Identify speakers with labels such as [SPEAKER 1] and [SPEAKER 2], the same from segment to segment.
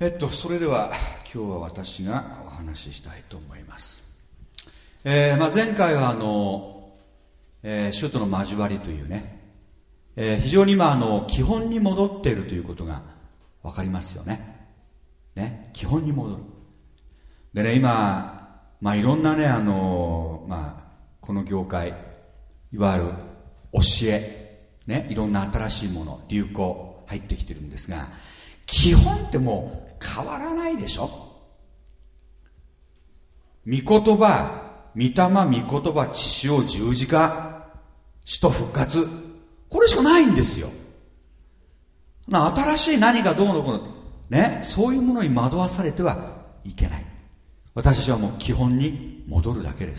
[SPEAKER 1] それでは今日は私がお話ししたいと思います。前回は主との交わりというね、非常に今基本に戻っているということがわかりますよね。基本に戻る。でね、今、いろんなね、この業界、いわゆる教え、ね、いろんな新しいもの、流行、入ってきてるんですが、基本ってもう変わらないでしょ。御言葉、御霊、御言葉、血潮、十字架、死と復活、これしかないんですよ。新しい何かどうのこうの、ね、そういうものに惑わされてはいけない。私たちはもう基本に戻るだけです。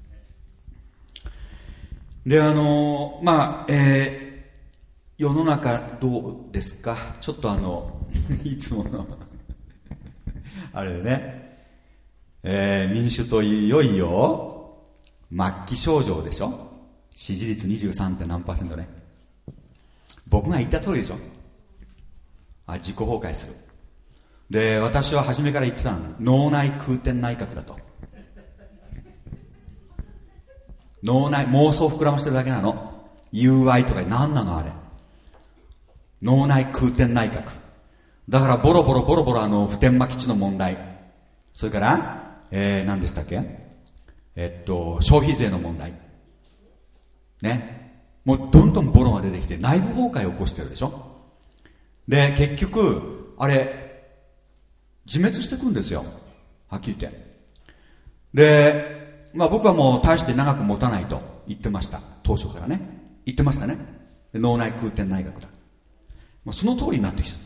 [SPEAKER 1] で、世の中どうですか？ちょっといつものあれでね、民主党いよいよ末期症状でしょ。支持率 23. 何%ね。僕が言った通りでしょ。自己崩壊する。で、私は初めから言ってたの。脳内空転内閣だと。脳内、妄想を膨らましてるだけなの。UI とか何なのあれ。脳内空転内閣。だからボロボロ普天間基地の問題。それから、何でしたっけ？消費税の問題。ね。もうどんどんボロが出てきて内部崩壊を起こしてるでしょ。で、結局、あれ、自滅していくんですよ。はっきり言って。で、僕はもう大して長く持たないと言ってました。当初からね。言ってましたね。脳内空転内閣だ。その通りになってきた。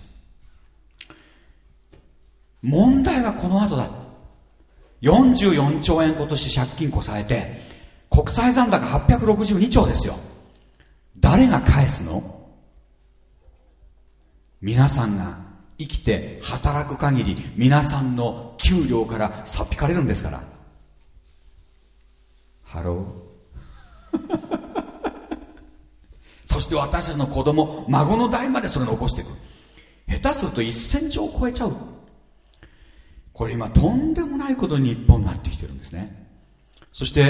[SPEAKER 1] 問題はこの後だ。44兆円今年借金こさえて、国際残高862兆ですよ。誰が返すの？皆さんが生きて働く限り、皆さんの給料からさっ引かれるんですから。ハローそして私たちの子供、孫の代までそれを残していく。下手すると1000兆を超えちゃう。これ今とんでもないことに日本になってきてるんですね。そして、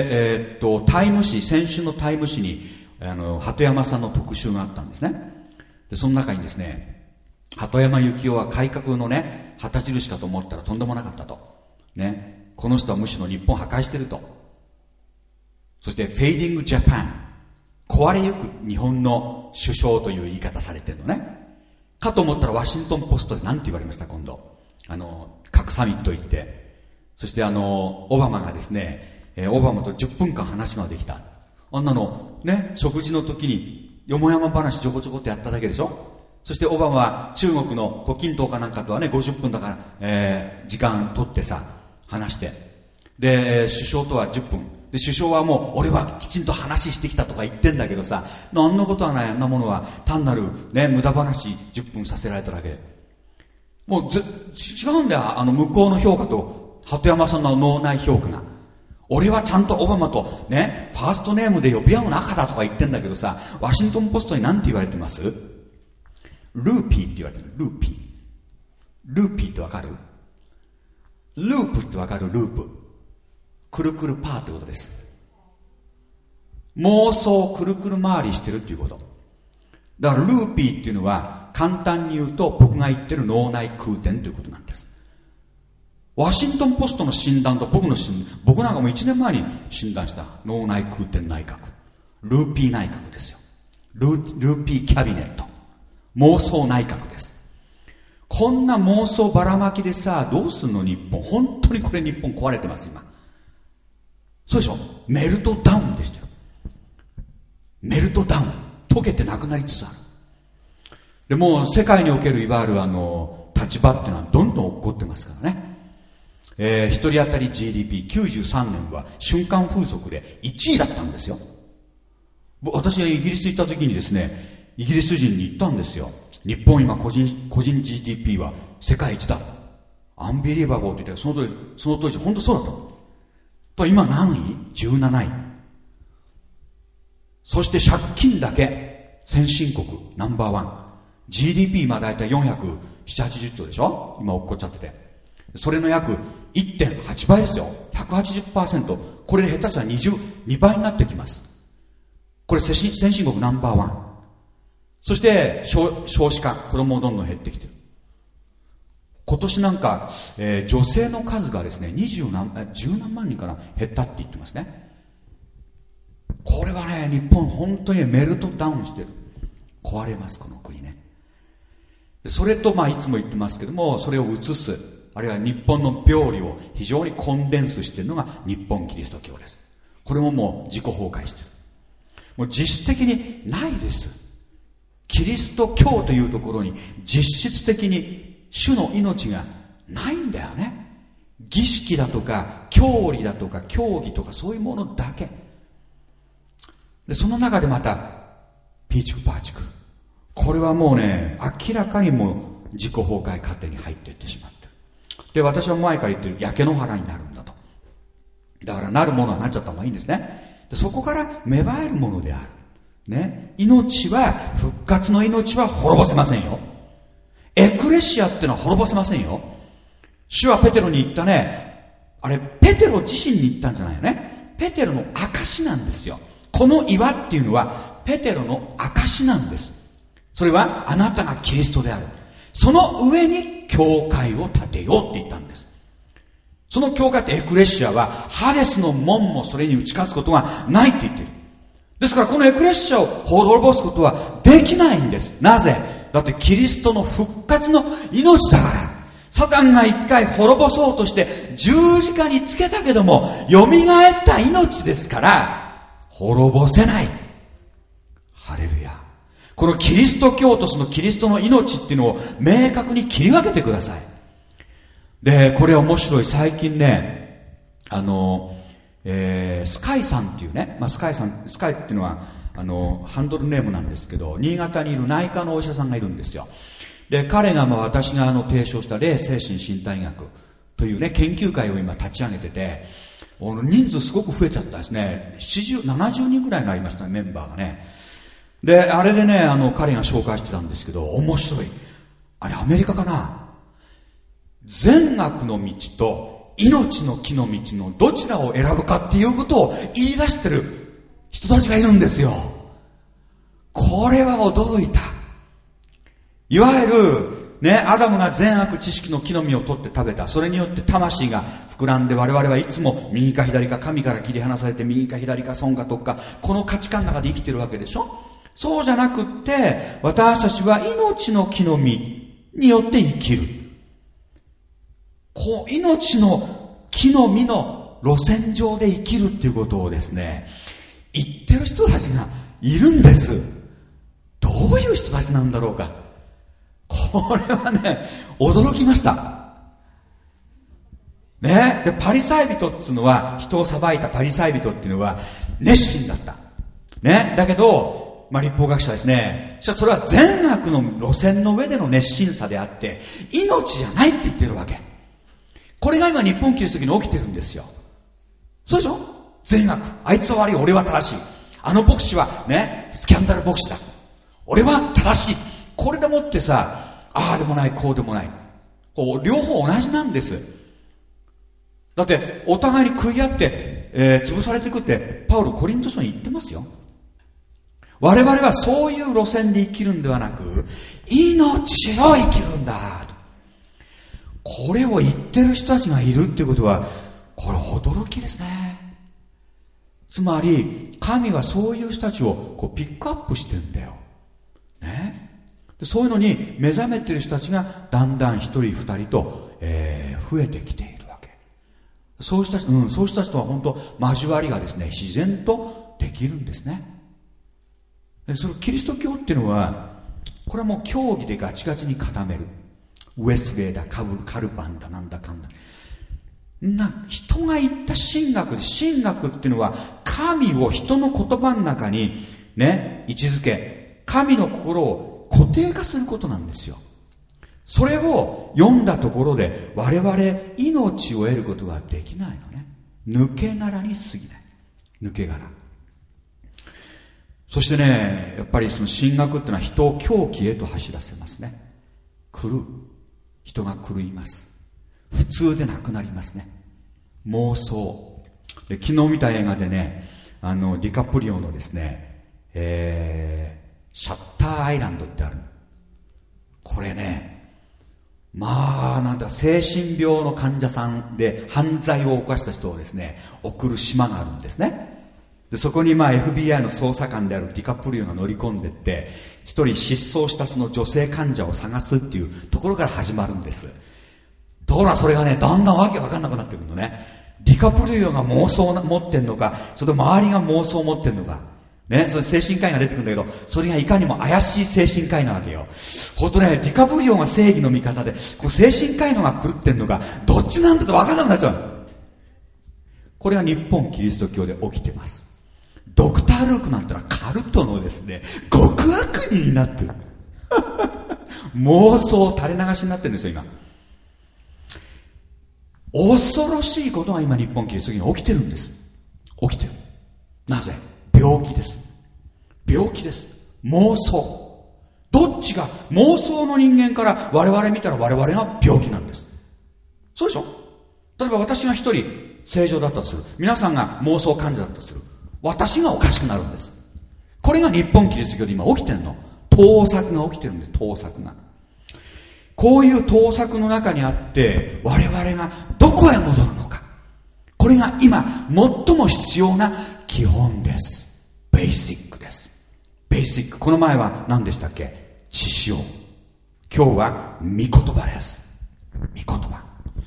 [SPEAKER 1] タイム誌、先週のタイム誌に鳩山さんの特集があったんですね。で、その中にですね、鳩山幸夫は改革のね、旗印かと思ったらとんでもなかったと。ね。この人はむしろ日本破壊してると。そして、フェイディングジャパン。壊れゆく日本の首相という言い方されてるのね。かと思ったらワシントンポストで何て言われました今度。核サミット行って。そしてオバマがですね、オバマと10分間話ができた。あんなの、ね、食事の時によもやま話ちょこちょこってやっただけでしょ。そしてオバマは中国の胡錦涛かなんかとはね、50分だから、時間取ってさ、話して。で、首相とは10分。で、首相はもう、俺はきちんと話してきたとか言ってんだけどさ、何のことはない、あんなものは、単なるね、無駄話10分させられただけで。もう違うんだよ、向こうの評価と、鳩山さんの脳内評価が。俺はちゃんとオバマとね、ファーストネームで呼び合う仲だとか言ってんだけどさ、ワシントンポストに何て言われてます？ルーピーって言われてる。ルーピー。ルーピーってわかる？ループってわかる？ループ。くるくるパーってことです。妄想をくるくる回りしてるっていうこと。だからルーピーっていうのは簡単に言うと僕が言ってる脳内空転ということなんです。ワシントンポストの診断と僕なんかもう1年前に診断した脳内空転内閣。ルーピー内閣ですよ。ルーピーキャビネット。妄想内閣です。こんな妄想ばらまきでさ、どうすんの日本。本当にこれ日本壊れてます今。そうでしょ。メルトダウンでしたよ。メルトダウン。溶けてなくなりつつある。でも世界におけるいわゆる立場っていうのはどんどん起こってますからね。一人当たり GDP93 年は瞬間風速で1位だったんですよ。私がイギリス行った時にですね、イギリス人に言ったんですよ。日本今個人 GDP は世界一だ。アンビリーバボーって言ったらその当時本当そうだったの。と今何位 ?17 位。そして借金だけ先進国ナンバーワン。 GDP 今だいたい470、80兆でしょ、今落っこっちゃってて。それの約 1.8 倍ですよ。180%。これで下手したら2倍になってきます。これ先進国ナンバーワン。そして少子化、子供もどんどん減ってきてる。今年なんか、女性の数がですね、10何万人から減ったって言ってますね。これはね、日本本当にメルトダウンしてる。壊れます、この国ね。それと、いつも言ってますけども、それを移す、あるいは日本の病理を非常にコンデンスしているのが日本キリスト教です。これももう自己崩壊してる。もう実質的にないです。キリスト教というところに実質的に主の命がないんだよね。儀式だとか教理だとか教義とかそういうものだけで、その中でまたピーチクパーチク、これはもうね、明らかにもう自己崩壊過程に入っていってしまってる。で、私は前から言ってる、焼け野原になるんだと。だからなるものはなっちゃった方がいいんですね。で、そこから芽生えるものであるね。命は、復活の命は滅ぼせませんよ。エクレシアってのは滅ぼせませんよ。主はペテロに言ったね。あれ、ペテロ自身に言ったんじゃないよね。ペテロの証なんですよ。この岩っていうのはペテロの証なんです。それはあなたがキリストである。その上に教会を建てようって言ったんです。その教会ってエクレシアはハデスの門もそれに打ち勝つことがないって言ってる。ですからこのエクレシアを滅ぼすことはできないんです。なぜ？だってキリストの復活の命だから。サタンが一回滅ぼそうとして十字架につけたけども、蘇った命ですから滅ぼせない。ハレルヤ。このキリスト教とそのキリストの命っていうのを明確に切り分けてください。で、これ面白い。最近ね、スカイさんっていうね、スカイっていうのはハンドルネームなんですけど、新潟にいる内科のお医者さんがいるんですよ。で、彼が私が提唱した霊精神身体学というね、研究会を今立ち上げてて、人数すごく増えちゃったですね。70人ぐらいになりましたね、メンバーがね。で、あれでね、彼が紹介してたんですけど、面白い。あれ、アメリカかな？善悪の道と命の木の道のどちらを選ぶかっていうことを言い出してる人たちがいるんですよ。これは驚いた。いわゆるね、アダムが善悪知識の木の実を取って食べた。それによって魂が膨らんで、我々はいつも右か左か、神から切り離されて右か左か損か得か、この価値観の中で生きてるわけでしょ。そうじゃなくって、私たちは命の木の実によって生きる。命の木の実の路線上で生きるっていうことをですね、言ってる人たちがいるんです。どういう人たちなんだろうか。これはね、驚きました。ね。で、パリサイ人っていうのは、人を裁いたパリサイ人っていうのは、熱心だった。ね。だけど、立法学者ですね。それは善悪の路線の上での熱心さであって、命じゃないって言ってるわけ。これが今日本キリスト教に起きてるんですよ。そうでしょ？善悪。あいつは悪い、俺は正しい。あの牧師はね、スキャンダル牧師だ。俺は正しい。これでもってさ、ああでもない、こうでもない。両方同じなんです。だって、お互いに食い合って、潰されていくって、パウロコリント書に言ってますよ。我々はそういう路線で生きるんではなく、命を生きるんだ。これを言ってる人たちがいるっていうことは、これ驚きですね。つまり、神はそういう人たちをピックアップしてんだよ。ね。でそういうのに目覚めてる人たちがだんだん一人二人と、増えてきているわけ。そういう人たち、そういう人たちとは本当交わりがですね、自然とできるんですね。でそのキリスト教っていうのは、これはもう教義でガチガチに固める。ウエスレーだ、カルパンだ、なんだかんだ。人が言った神学で、神学っていうのは神を人の言葉の中にね、位置づけ、神の心を固定化することなんですよ。それを読んだところで我々命を得ることができないのね。抜け殻に過ぎない。抜け殻。 そしてね、やっぱりその神学っていうのは人を狂気へと走らせますね。狂う。人が狂います。普通でなくなりますね。妄想。で、昨日見た映画でね、ディカプリオのですね、シャッターアイランドってある。これね、まあ、なんだ、精神病の患者さんで犯罪を犯した人をですね、送る島があるんですね。で、そこにFBI の捜査官であるディカプリオが乗り込んでって、一人失踪したその女性患者を探すっていうところから始まるんです。ところがそれがね、だんだんわけわかんなくなってくるのね。ディカプリオが妄想を持ってんのか、それと周りが妄想を持ってんのか。ね、それ精神科医が出てくるんだけど、それがいかにも怪しい精神科医なわけよ。ほんとね、ディカプリオが正義の味方で、こう精神科医のが狂ってんのか、どっちなんだとわかんなくなっちゃう。これが日本キリスト教で起きてます。ドクター・ルークなんてのはカルトのですね、極悪人になってる。妄想垂れ流しになってるんですよ、今。恐ろしいことが今日本キリスト教に起きてるんです。起きてる。なぜ？病気です。病気です。妄想。どっちが妄想の人間から我々見たら我々が病気なんです。そうでしょ？例えば私が一人正常だったとする。皆さんが妄想患者だったとする。私がおかしくなるんです。これが日本キリスト教で今起きてるの。盗作が起きてるんです。盗作が。こういう盗作の中にあって我々がどこへ戻るのか。これが今最も必要な基本です。ベーシックです。ベーシック。この前は何でしたっけ？知識を。今日は御言葉です。御言葉。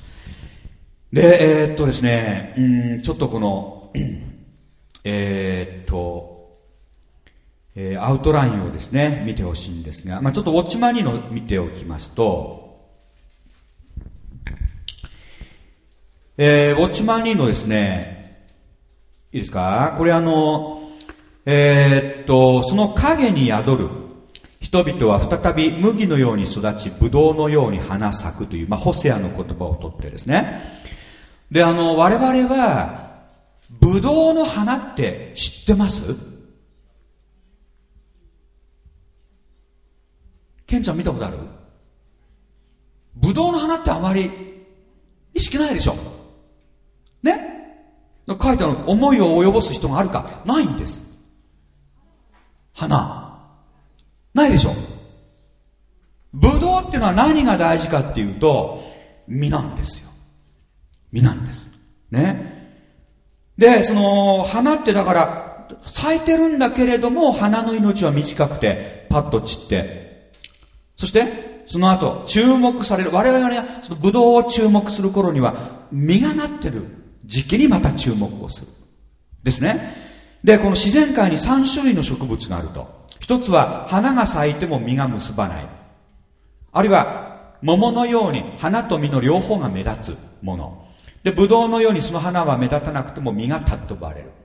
[SPEAKER 1] で、ですね、ちょっとこの、アウトラインをですね、見てほしいんですが、ちょっとウォッチマニーの見ておきますと、ウォッチマニーのですね、いいですか？これその影に宿る人々は再び麦のように育ち、ブドウのように花咲くという、ホセアの言葉をとってですね。で、我々は、ブドウの花って知ってます？ケンちゃん見たことある？ブドウの花ってあまり意識ないでしょ？ね？書いてある思いを及ぼす人があるか？ないんです。花。ないでしょ？ブドウっていうのは何が大事かっていうと、実なんですよ。実なんです。ね。で、その花ってだから咲いてるんだけれども、花の命は短くてパッと散って、そしてその後注目される、我々がそのブドウを注目する頃には実がなってる時期にまた注目をするですね。で、この自然界に3種類の植物があると。一つは花が咲いても実が結ばない、あるいは桃のように花と実の両方が目立つもので、ブドウのようにその花は目立たなくても実が尊ばれる。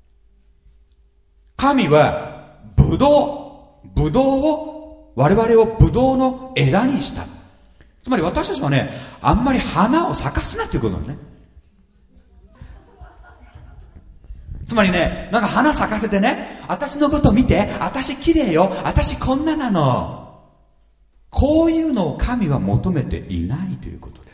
[SPEAKER 1] 神はブドウを、我々をブドウの枝にした。つまり私たちはね、あんまり花を咲かすなっていうことなのね。つまりね、なんか花咲かせてね、私のこと見て、私綺麗よ、私こんななの。こういうのを神は求めていないということです。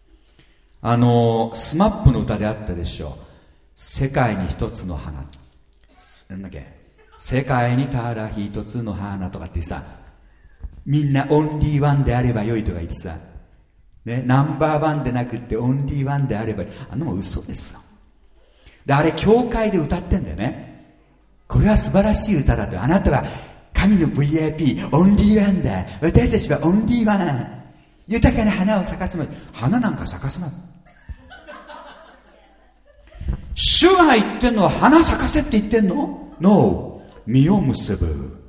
[SPEAKER 1] スマップの歌であったでしょう。世界に一つの花。なんだっけ？世界にただ一つの花とかってさ、みんなオンリーワンであればよいとか言ってさ、ね、ナンバーワンでなくってオンリーワンであれば、あのも嘘ですよ。で、あれ教会で歌ってんだよね。これは素晴らしい歌だと。あなたは神の VIP、オンリーワンだ。私たちはオンリーワン。豊かな花を咲かすの。花なんか咲かすな。主が言ってんのは花咲かせって言ってんの？ No。実を結ぶ。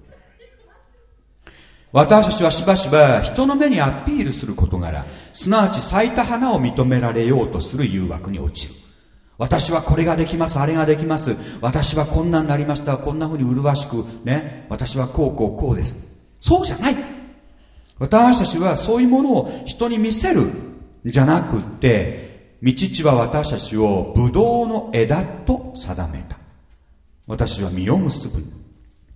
[SPEAKER 1] 私たちはしばしば人の目にアピールする事柄、すなわち咲いた花を認められようとする誘惑に落ちる。私はこれができます、あれができます。私はこんなになりました、こんな風に麗しくね、私はこうです。そうじゃない。私たちはそういうものを人に見せるんじゃなくって、御父は私たちをブドウの枝と定めた。私は実を結ぶ。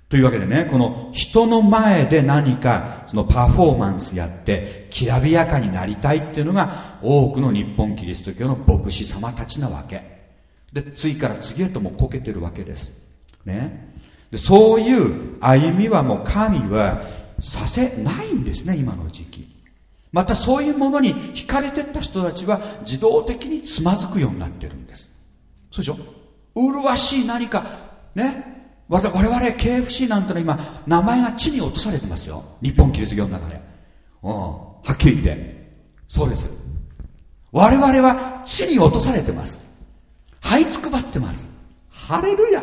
[SPEAKER 1] というわけでね、この人の前で何かそのパフォーマンスやってきらびやかになりたいっていうのが多くの日本キリスト教の牧師様たちなわけで、次から次へともこけてるわけですね。でそういう歩みはもう神はさせないんですね、今の時期。またそういうものに惹かれてった人たちは自動的につまずくようになってるんです。そうでしょ。麗しい何かね、我々 KFC なんての今名前が地に落とされてますよ、日本キリスト教の中で。はっきり言ってそうです。我々は地に落とされてます。這いつくばってます。ハレルヤ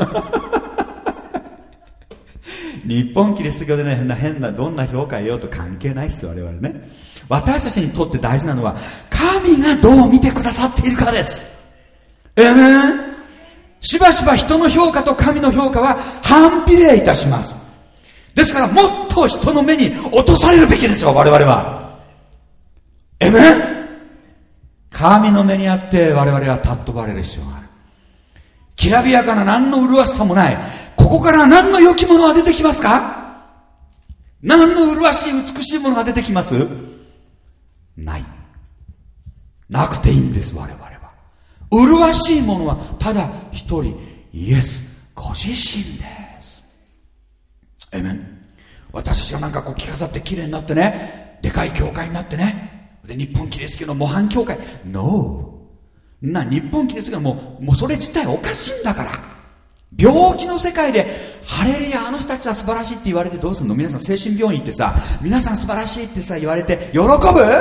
[SPEAKER 1] 日本キリスト教でね、変などんな評価得ようと関係ないっすよ、我々ね。私たちにとって大事なのは神がどう見てくださっているかです。しばしば人の評価と神の評価は反比例いたします。ですからもっと人の目に落とされるべきですよ、我々は。神の目にあって我々は尊ばれる必要がある。きらびやかな何の麗しさもない、ここから何の良きものが出てきますか？何の麗しい美しいものが出てきます？ない。なくていいんです、我々は。麗しいものはただ一人、イエスご自身です。私たちがなんかこう着飾って綺麗になってね、でかい教会になってね、で日本キリスト教の模範教会、ノー。日本キリスト教はもうそれ自体おかしいんだから。病気の世界でハレルヤ、あの人たちは素晴らしいって言われてどうするの？皆さん精神病院行ってさ、皆さん素晴らしいってさ言われて喜ぶ？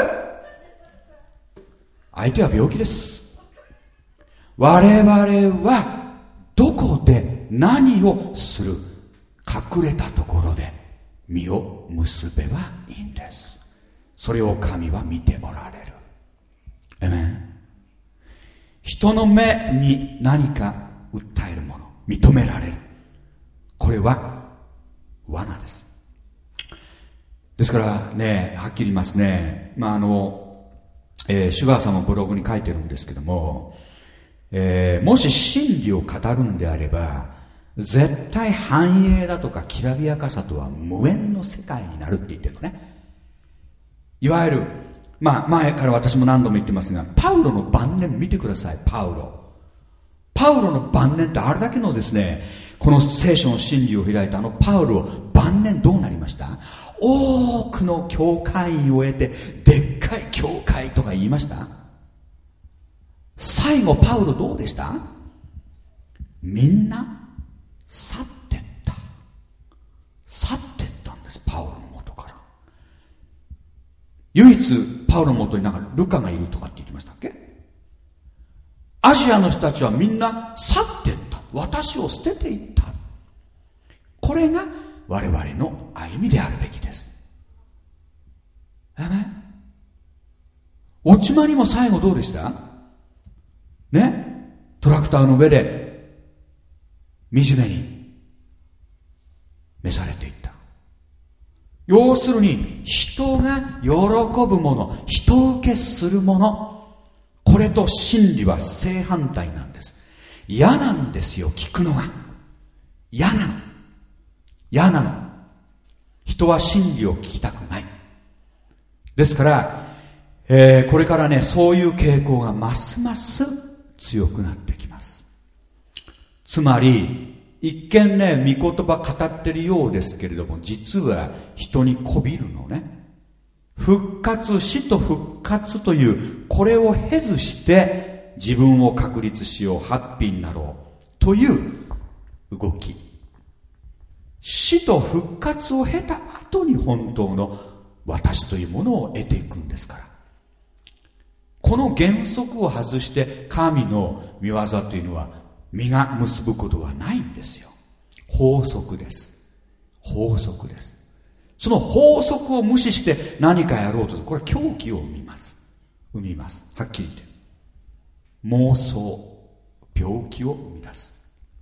[SPEAKER 1] 相手は病気です。我々はどこで何をする？隠れたところで実を結べばいいんです。それを神は見ておられる。人の目に何か訴えるもの、認められる、これは罠です。ですからね、はっきり言いますね。シュガーさんのブログに書いてるんですけども、もし真理を語るんであれば絶対繁栄だとかきらびやかさとは無縁の世界になるって言ってるのね。いわゆる前から私も何度も言ってますが、パウロの晩年見てください。パウロの晩年ってあれだけのですね、この聖書の真理を開いたパウロ晩年どうなりました？多くの教会員を得てでっかい教会とか言いました？最後パウロどうでした？みんな去ってったんです。パウロの元から。唯一パウロの元になんかルカがいるとかって言ってましたっけ？アジアの人たちはみんな去ってった。私を捨てていった。これが我々の歩みであるべきです。落ち間にも最後どうでしたね？トラクターの上で惨めに召されていった。要するに人が喜ぶもの、人受けするもの、これと真理は正反対なんです。嫌なんですよ、聞くのが。嫌なの。人は真理を聞きたくない。ですから、これからね、そういう傾向がますます強くなってきます。つまり一見ね、御言葉語ってるようですけれども、実は人にこびるのね。復活、死と復活というこれを経ずして自分を確立しよう、ハッピーになろうという動き。死と復活を経た後に本当の私というものを得ていくんですから。この原則を外して神の御業というのは実が結ぶことはないんですよ。法則です。その法則を無視して何かやろうとする、これは狂気を生みます。はっきり言って妄想、病気を生み出す。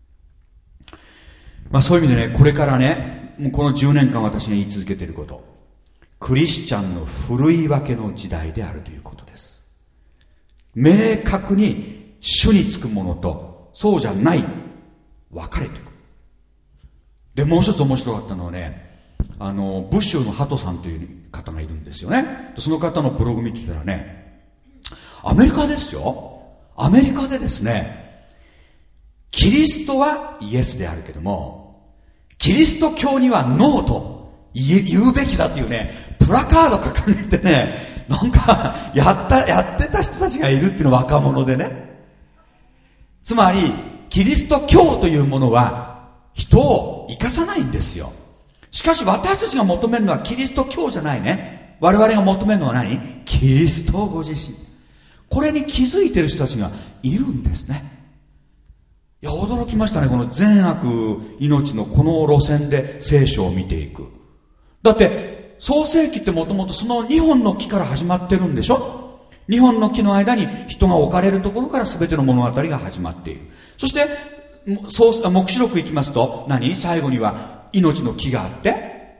[SPEAKER 1] そういう意味でね、これからね、もうこの10年間私が言い続けていること、クリスチャンのふるい分けの時代であるということです。明確に主につくものとそうじゃない分かれていく。 で、もう一つ面白かったのはね、ブッシュのハトさんという方がいるんですよね。その方のブログ見てたらね、アメリカですよ。アメリカでですね、キリストはイエスであるけども、キリスト教にはノーと言うべきだというね、プラカード掲げてね、なんかやってた人たちがいるっていうのは若者でね。つまり、キリスト教というものは人を生かさないんですよ。しかし私たちが求めるのはキリスト教じゃないね。我々が求めるのは何？キリストご自身。これに気づいてる人たちがいるんですね。いや、驚きましたね。この善悪命のこの路線で聖書を見ていく。だって創世記ってもともとその2本の木から始まってるんでしょ。2本の木の間に人が置かれるところから全ての物語が始まっている。そして黙示録行きますと最後には命の木があって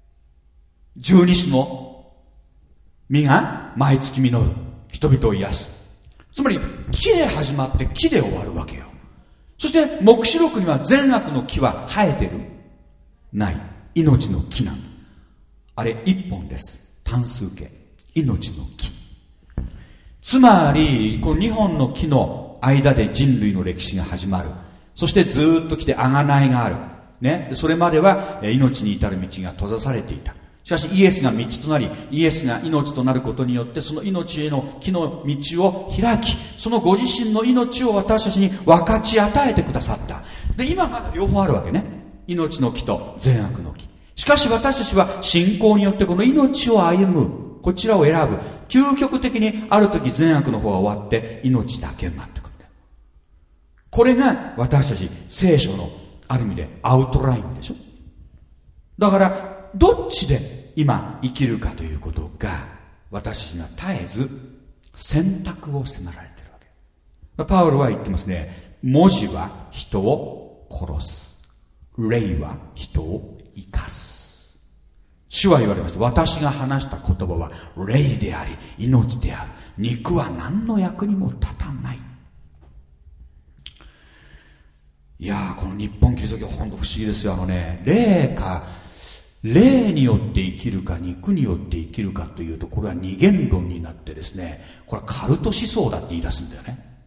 [SPEAKER 1] 12種の実が毎月実る人々を癒す。つまり木で始まって木で終わるわけよ。そして黙示録には善悪の木は生えてる？ない。命の木なんだ。あれ一本です。単数形。命の木。つまりこの2本の木の間で人類の歴史が始まる。そしてずーっと来て贖いがある。ね。それまでは命に至る道が閉ざされていた。しかしイエスが道となり、イエスが命となることによってその命への木の道を開き、そのご自身の命を私たちに分かち与えてくださった。で、今まだ両方あるわけね。命の木と善悪の木。しかし私たちは信仰によってこの命を歩む、こちらを選ぶ。究極的にある時善悪の方が終わって命だけになってくるんだよ。これが私たち聖書のある意味でアウトラインでしょ。だからどっちで今生きるかということが私たちには絶えず選択を迫られているわけ。パウロは言ってますね。文字は人を殺す。霊は人を生かす。主は言われました。私が話した言葉は霊であり命である。肉は何の役にも立たない。いやー、この日本キリスト教本当不思議ですよ。霊によって生きるか肉によって生きるかというと、これは二元論になってですね、これはカルト思想だって言い出すんだよね。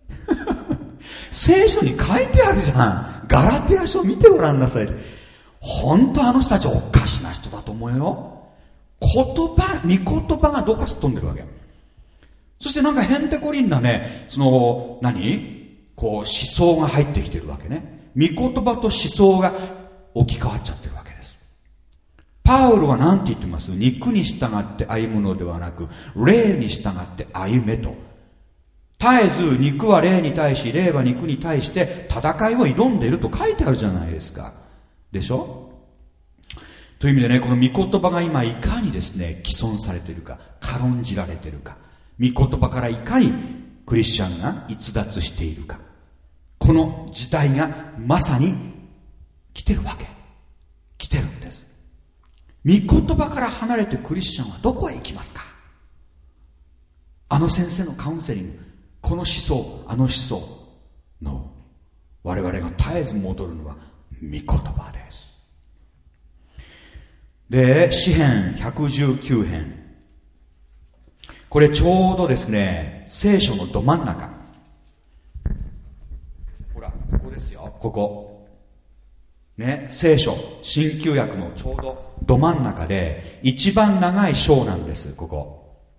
[SPEAKER 1] 聖書に書いてあるじゃん。ガラテヤ書見てごらんなさい。本当あの人たちおかしな人だと思うよ。御言葉がどっかすっ飛んでるわけ。そしてなんかへんてこりんなね、思想が入ってきてるわけね。御言葉と思想が置き換わっちゃってるわけです。パウロは何て言ってます？肉に従って歩むのではなく、霊に従って歩めと。絶えず肉は霊に対し、霊は肉に対して戦いを挑んでいると書いてあるじゃないですか。でしょ？という意味でね、この御言葉が今いかにですね、毀損されているか、軽んじられているか、御言葉からいかにクリスチャンが逸脱しているか、この時代がまさに来てるわけ。来てるんです。御言葉から離れてクリスチャンはどこへ行きますか？あの先生のカウンセリング、この思想、あの思想の我々が絶えず戻るのは御言葉です。で、詩編119編。これちょうどですね、聖書のど真ん中。ほら、ここですよ、ここ。ね、聖書、新旧約のちょうどど真ん中で、一番長い章なんです、ここ。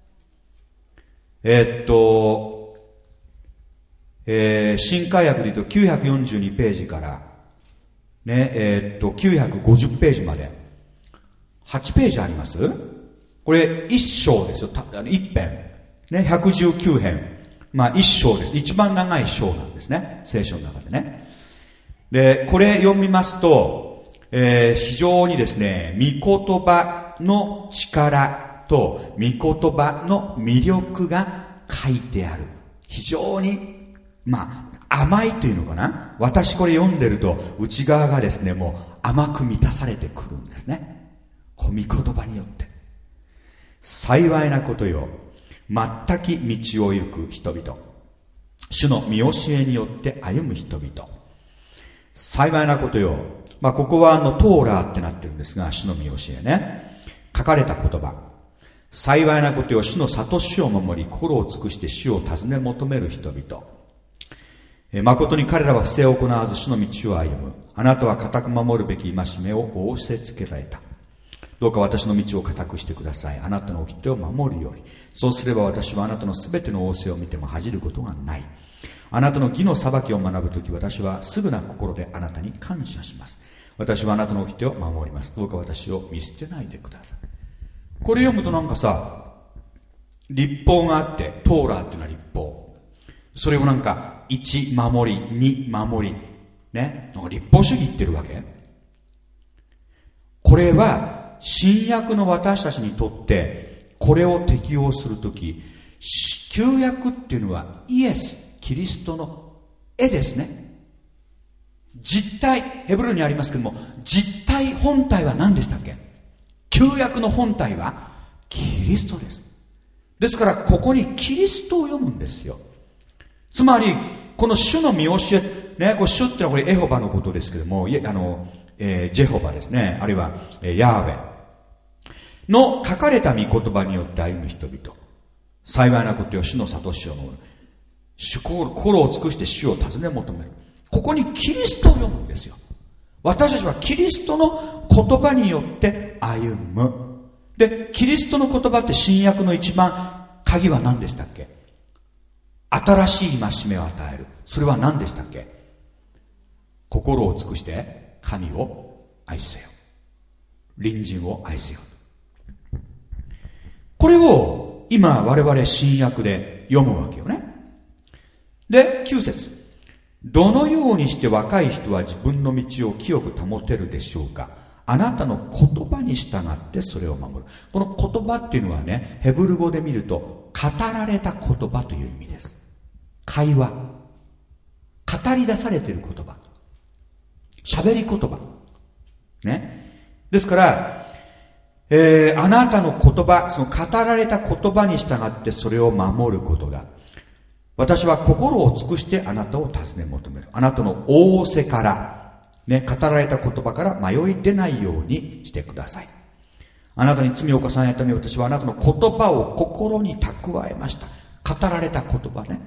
[SPEAKER 1] 新海訳で言うと942ページから、ね、950ページまで。8ページあります？これ一章ですよ。一編。ね、119編。一章です。一番長い章なんですね。聖書の中でね。で、これ読みますと、非常にですね、御言葉の力と御言葉の魅力が書いてある。非常に、甘いというのかな。私これ読んでると、内側がですね、もう甘く満たされてくるんですね。御言葉によって。幸いなことよ。全き道を行く人々。主の見教えによって歩む人々。幸いなことよ。 ここはトーラーってなってるんですが、主の見教えね。書かれた言葉。幸いなことよ、主の諭しを守り、心を尽くして主を尋ね求める人々。誠に彼らは不正を行わず主の道を歩む。あなたは固く守るべき戒めを仰せつけられた。どうか私の道を固くしてください。あなたの掟を守るように。そうすれば私はあなたのすべての仰せを見ても恥じることがない。あなたの義の裁きを学ぶとき、私はすぐな心であなたに感謝します。私はあなたの掟を守ります。どうか私を見捨てないでください。これ読むとなんかさ、律法があって、トーラーっていうのは律法。それをなんか、1守り、2守り、ね。なんか律法主義言ってるわけ。これは、新約の私たちにとって、これを適用するとき、旧約っていうのはイエス、キリストの絵ですね。実体、ヘブルにありますけども、実体、本体は何でしたっけ？旧約の本体はキリストです。ですからここにキリストを読むんですよ。つまりこの主の見教えね、これ主ってのはこれエホバのことですけども、ジェホバですね、あるいはヤーベの書かれた御言葉によって歩む人々。幸いなことよ、主の諭しを守る。心を尽くして主を尋ね求める。ここにキリストを読むんですよ。私たちはキリストの言葉によって歩む。で、キリストの言葉って新約の一番鍵は何でしたっけ？新しい戒めを与える。それは何でしたっけ？心を尽くして神を愛せよ。隣人を愛せよ。これを今我々新約で読むわけよね。で、9節。どのようにして若い人は自分の道を清く保てるでしょうか。あなたの言葉に従ってそれを守る。この言葉っていうのはね、ヘブル語で見ると語られた言葉という意味です。会話、語り出されている言葉、喋り言葉ね。ですからあなたの言葉、その語られた言葉に従ってそれを守ることだ。私は心を尽くしてあなたを尋ね求める。あなたの仰せから、ね、語られた言葉から迷い出ないようにしてください。あなたに罪を重ねたため私はあなたの言葉を心に蓄えました。語られた言葉ね。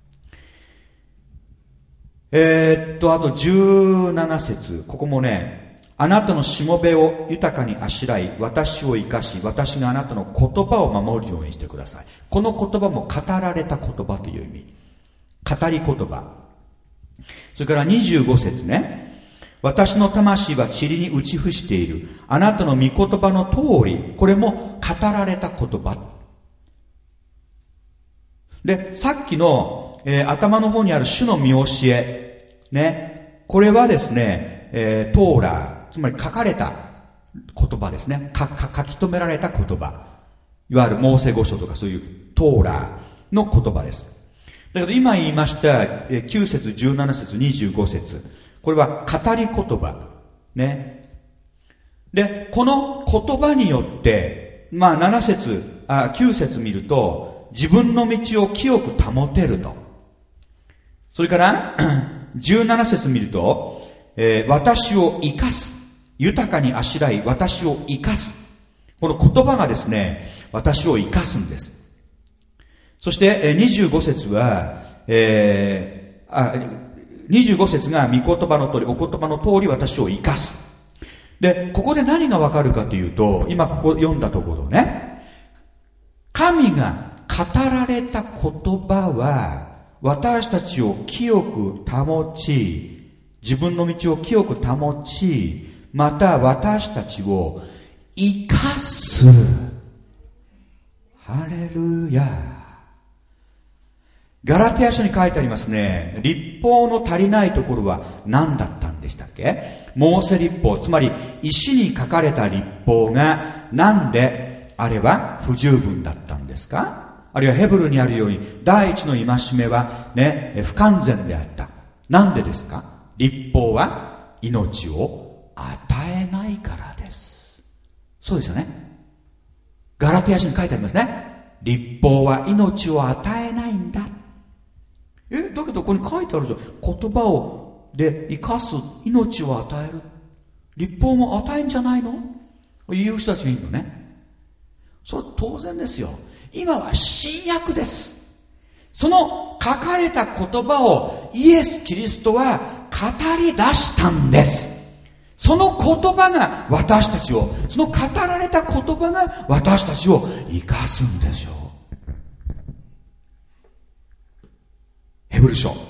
[SPEAKER 1] あと17節。ここもね、あなたのしもべを豊かにあしらい、私を生かし、私があなたの言葉を守るようにしてください。この言葉も語られた言葉という意味。語り言葉。それから25節ね。私の魂は塵に打ち伏している。あなたの御言葉の通り、これも語られた言葉。で、さっきの、頭の方にある主の見教え。ね。これはですね、トーラー。つまり書かれた言葉ですね。書き留められた言葉。いわゆるモーセ五書とかそういうトーラーの言葉です。だけど今言いました9節、17節、25節。これは語り言葉。ね。で、この言葉によって、7節、9節見ると、自分の道を清く保てると。それから、17節見ると、私を生かす。豊かにあしらい、私を生かす。この言葉がですね、私を生かすんです。そして、25節は、25節が御言葉の通り、お言葉の通り私を生かす。で、ここで何がわかるかというと、今ここ読んだところね、神が語られた言葉は、私たちを清く保ち、自分の道を清く保ち、また私たちを生かす。ハレルヤ。ガラテヤ書に書いてありますね。律法の足りないところは何だったんでしたっけ？モーセ律法、つまり石に書かれた律法がなんであれは不十分だったんですか？あるいはヘブルにあるように第一の戒めはね、不完全であった。なんでですか？律法は命を与えないからです。そうですよね。ガラテヤ書に書いてありますね。律法は命を与えないんだ。だけどここに書いてあるじゃん。言葉をで生かす、命を与える。 律法も与えんじゃないの言う人たちがいるのね。それは当然ですよ。今は新約です。その書かれた言葉をイエス・キリストは語り出したんです。その言葉が私たちを、その語られた言葉が私たちを生かすんですよ。ヘブル書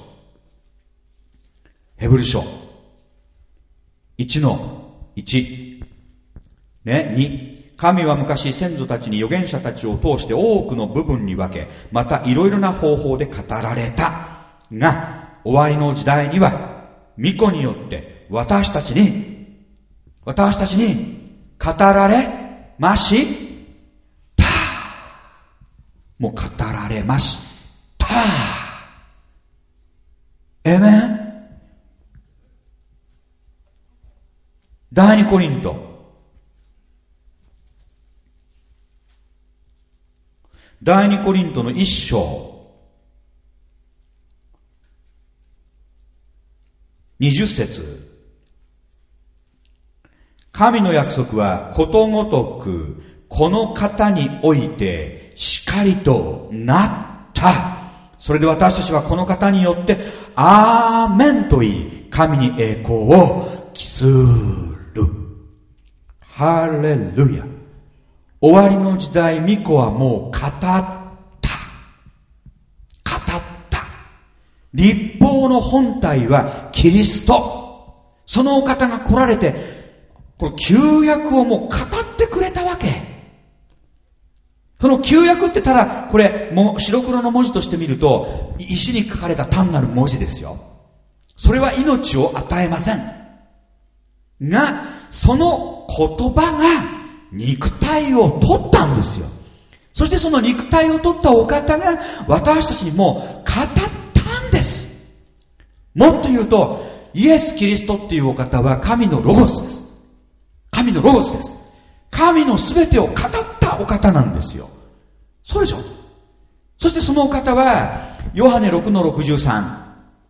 [SPEAKER 1] 1-1 ね、2、神は昔先祖たちに預言者たちを通して多くの部分に分け、またいろいろな方法で語られたが、終わりの時代には御子によって私たちに語られましたもう語られましたエメン。第二コリントの1章20節、神の約束はことごとくこの方においてしかりとなった。それで私たちはこの方によってアーメンと言い、神に栄光を期する。ハレルヤ。終わりの時代、御子はもう語った。律法の本体はキリスト。そのお方が来られて、この旧約をもう語ってくれたわけ。その旧約ってただ、これ、もう白黒の文字として見ると、石に書かれた単なる文字ですよ。それは命を与えません。が、その言葉が肉体を取ったんですよ。そしてその肉体を取ったお方が私たちにもう語ったんです。もっと言うと、イエス・キリストっていうお方は神のロゴスです。神のロゴスです。神のすべてを語ったお方なんですよ。そうでしょ。そしてそのお方はヨハネ 6-63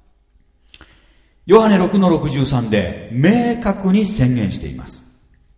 [SPEAKER 1] で明確に宣言しています。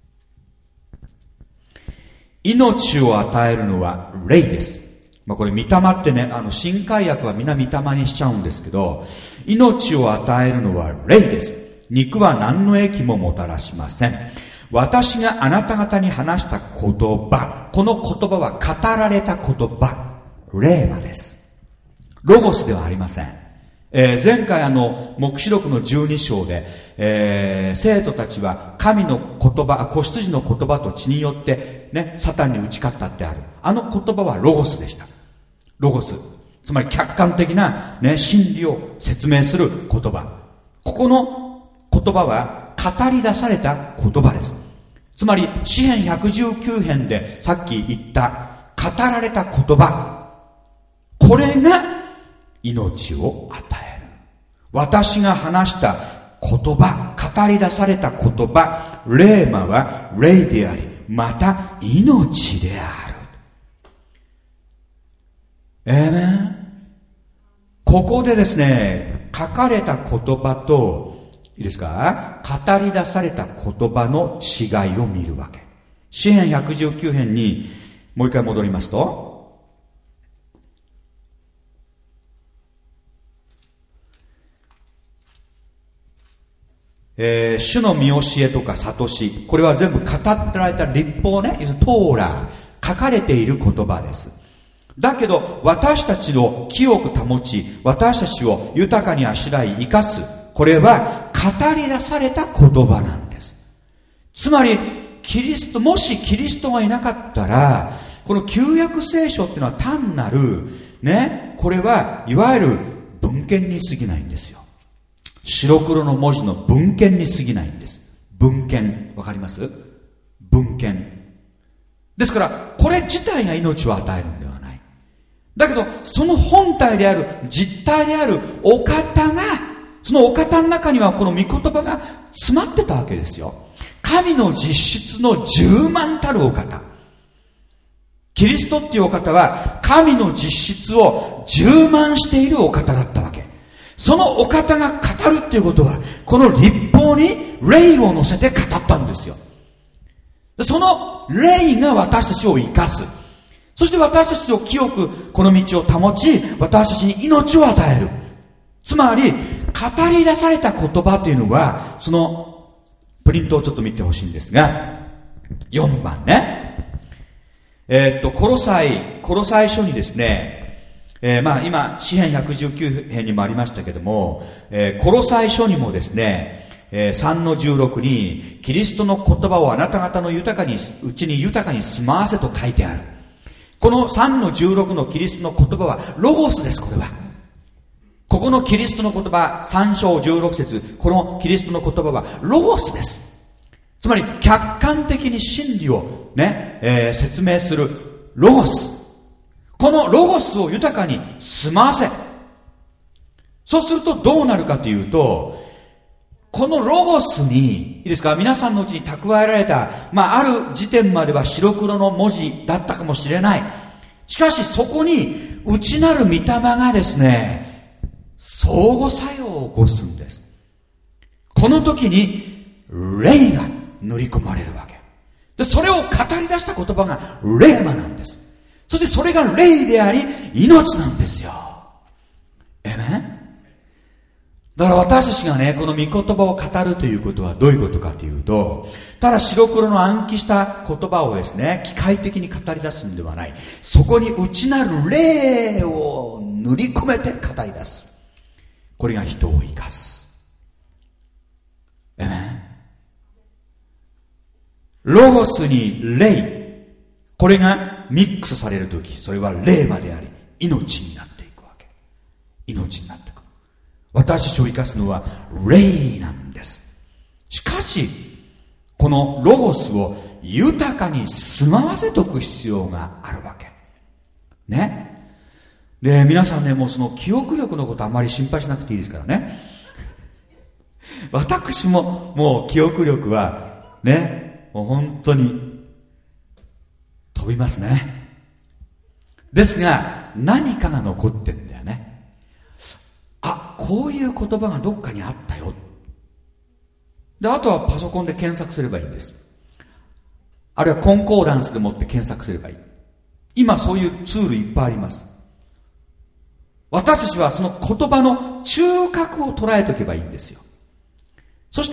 [SPEAKER 1] 命を与えるのは霊です。これ御霊ってね、新海訳は皆御霊にしちゃうんですけど、命を与えるのは霊です。肉は何の益ももたらしません。私があなた方に話した言葉、この言葉は語られた言葉、霊馬です。ロゴスではありません。前回黙示録の12章で、生徒たちは神の言葉、子羊の言葉と血によってね、サタンに打ち勝ったってある。あの言葉はロゴスでした。ロゴス。つまり客観的なね、真理を説明する言葉。ここの言葉は語り出された言葉です。つまり詩編119編でさっき言った語られた言葉。これが命を与える。私が話した言葉、語り出された言葉、レーマは霊であり、また命である。ここでですね、書かれた言葉と、いいですか？語り出された言葉の違いを見るわけ。詩編119編にもう一回戻りますと、主の見教えとか諭し、これは全部語られた律法ね、トーラー、書かれている言葉です。だけど私たちを清く保ち、私たちを豊かにあしらい生かす、これは語り出された言葉なんです。つまりもしキリストがいなかったら、この旧約聖書っていうのは単なるね、これはいわゆる文献に過ぎないんですよ。白黒の文字の文献に過ぎないんです。文献、わかります？文献ですから、これ自体が命を与えるんではない。だけどその本体である、実体であるお方が、そのお方の中にはこの御言葉が詰まってたわけですよ。神の実質の充満たるお方、キリストっていうお方は神の実質を充満しているお方だったわけ。 そのお方が語るっていうことは、この律法に霊を乗せて語ったんですよ。その霊が私たちを生かす。そして私たちを清くこの道を保ち、私たちに命を与える。つまり、語り出された言葉というのは、そのプリントをちょっと見てほしいんですが、4番ね。コロサイ書にですね、今、詩編119編にもありましたけども、コロサイ書にもですね、3-16に、キリストの言葉をあなた方のうちに豊かに住まわせと書いてある。この3-16のキリストの言葉は、ロゴスです、これは。ここのキリストの言葉、3章16節、このキリストの言葉は、ロゴスです。つまり、客観的に真理をね、説明する、ロゴス。このロゴスを豊かに住まわせ。そうするとどうなるかというと、このロゴスに、いいですか、皆さんのうちに蓄えられた、ある時点までは白黒の文字だったかもしれない。しかしそこに、内なる御霊がですね、相互作用を起こすんです。この時に、霊が塗り込まれるわけ。で、それを語り出した言葉が、レーマなんです。そしてそれが霊であり、命なんですよ。だから私たちがね、この御言葉を語るということはどういうことかというと、ただ白黒の暗記した言葉をですね、機械的に語り出すんではない。そこに内なる霊を塗り込めて語り出す。これが人を生かす。ロゴスに霊、これがミックスされるとき、それは霊馬であり、命になっていくわけ。命になっていく。私たちを生かすのは霊なんです。しかし、このロゴスを豊かに住まわせとく必要があるわけ。ね。で、皆さんね、もうその記憶力のことあんまり心配しなくていいですからね。私ももう記憶力はね、もう本当に飛びますね。ですが、何かが残ってんだよね。あ、こういう言葉がどっかにあったよ。で、あとはパソコンで検索すればいいんです。あるいはコンコーダンスでもって検索すればいい。今そういうツールいっぱいあります。私たちはその言葉の中核を捉えておけばいいんですよ。そして、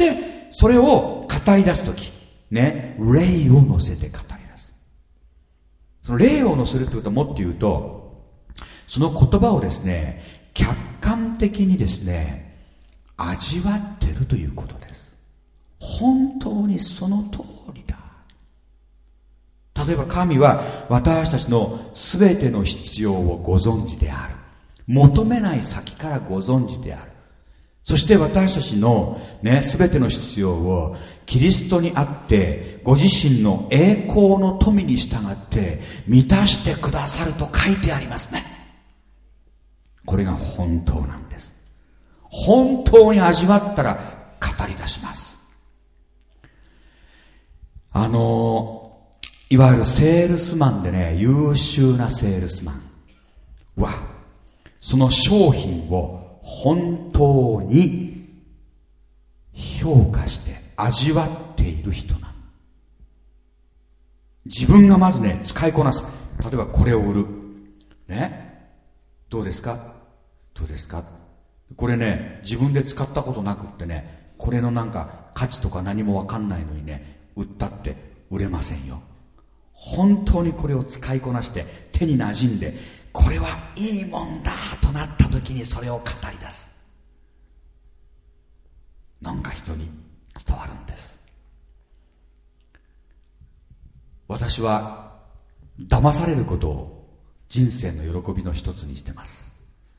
[SPEAKER 1] それを語り出すとき、ね、霊を乗せて語り出す。その霊を乗せるということはもっと言うと、その言葉をですね、客観的にですね、味わっているということです。本当にその通りだ。例えば神は私たちのすべての必要をご存知である。求めない先からご存知である。そして私たちのね、すべての必要をキリストにあってご自身の栄光の富に従って満たしてくださると書いてありますね。これが本当なんです。本当に味わったら語り出します。いわゆるセールスマンでね、優秀なセールスマンはその商品を本当に評価して味わっている人なの。自分がまずね、使いこなす。例えばこれを売る。ね。どうですか？どうですか？これね、自分で使ったことなくってね、これのなんか価値とか何もわかんないのにね、売ったって売れませんよ。本当にこれを使いこなして手に馴染んで、これはいいもんだとなった時にそれを語り出す。なんか人に伝わるんです。私は騙されることを人生の喜びの一つにしてます。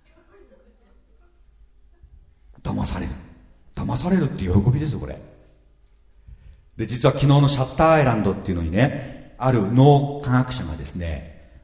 [SPEAKER 1] 騙される。騙されるって喜びですよ、これ。で、実は昨日のシャッターアイランドっていうのにね、ある脳科学者がですね、